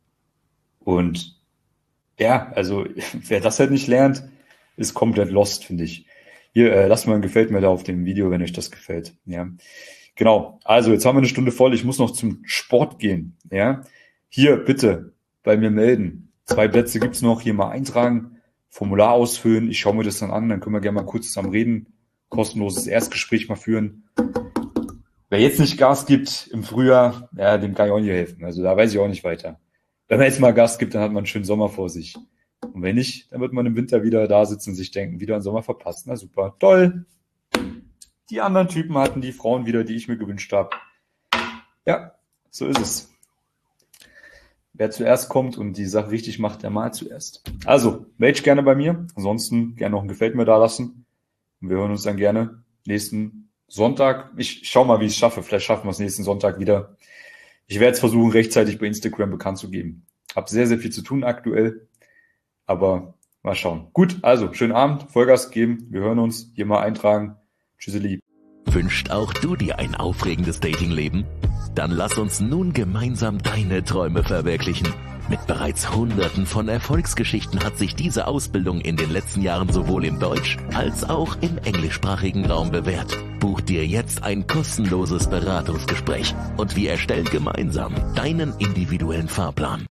Und ja, also wer das halt nicht lernt, ist komplett lost, finde ich. Hier, äh, lasst mal ein Gefällt mir da auf dem Video, wenn euch das gefällt. Ja, genau. Also jetzt haben wir eine Stunde voll. Ich muss noch zum Sport gehen. Ja, hier bitte bei mir melden. Zwei Plätze gibt's noch. Hier mal eintragen. Formular ausfüllen, ich schaue mir das dann an, dann können wir gerne mal kurz zusammen reden, kostenloses Erstgespräch mal führen. Wer jetzt nicht Gas gibt im Frühjahr, ja, dem kann ich auch nicht helfen, also da weiß ich auch nicht weiter. Wenn man jetzt mal Gas gibt, dann hat man einen schönen Sommer vor sich. Und wenn nicht, dann wird man im Winter wieder da sitzen und sich denken, wieder einen Sommer verpasst, na super, toll. Die anderen Typen hatten die Frauen wieder, die ich mir gewünscht habe. Ja, so ist es. Wer zuerst kommt und die Sache richtig macht, der mal zuerst. Also, melde gerne bei mir. Ansonsten gerne noch ein Gefällt mir da lassen. Und wir hören uns dann gerne nächsten Sonntag. Ich schau mal, wie ich es schaffe. Vielleicht schaffen wir es nächsten Sonntag wieder. Ich werde es versuchen, rechtzeitig bei Instagram bekannt zu geben. Hab sehr, sehr viel zu tun aktuell. Aber mal schauen. Gut, also, schönen Abend. Vollgas geben. Wir hören uns. Hier mal eintragen. Tschüsseli. Wünscht auch du dir ein aufregendes Datingleben? Dann lass uns nun gemeinsam deine Träume verwirklichen. Mit bereits Hunderten von Erfolgsgeschichten hat sich diese Ausbildung in den letzten Jahren sowohl im Deutsch- als auch im englischsprachigen Raum bewährt. Buch dir jetzt ein kostenloses Beratungsgespräch und wir erstellen gemeinsam deinen individuellen Fahrplan.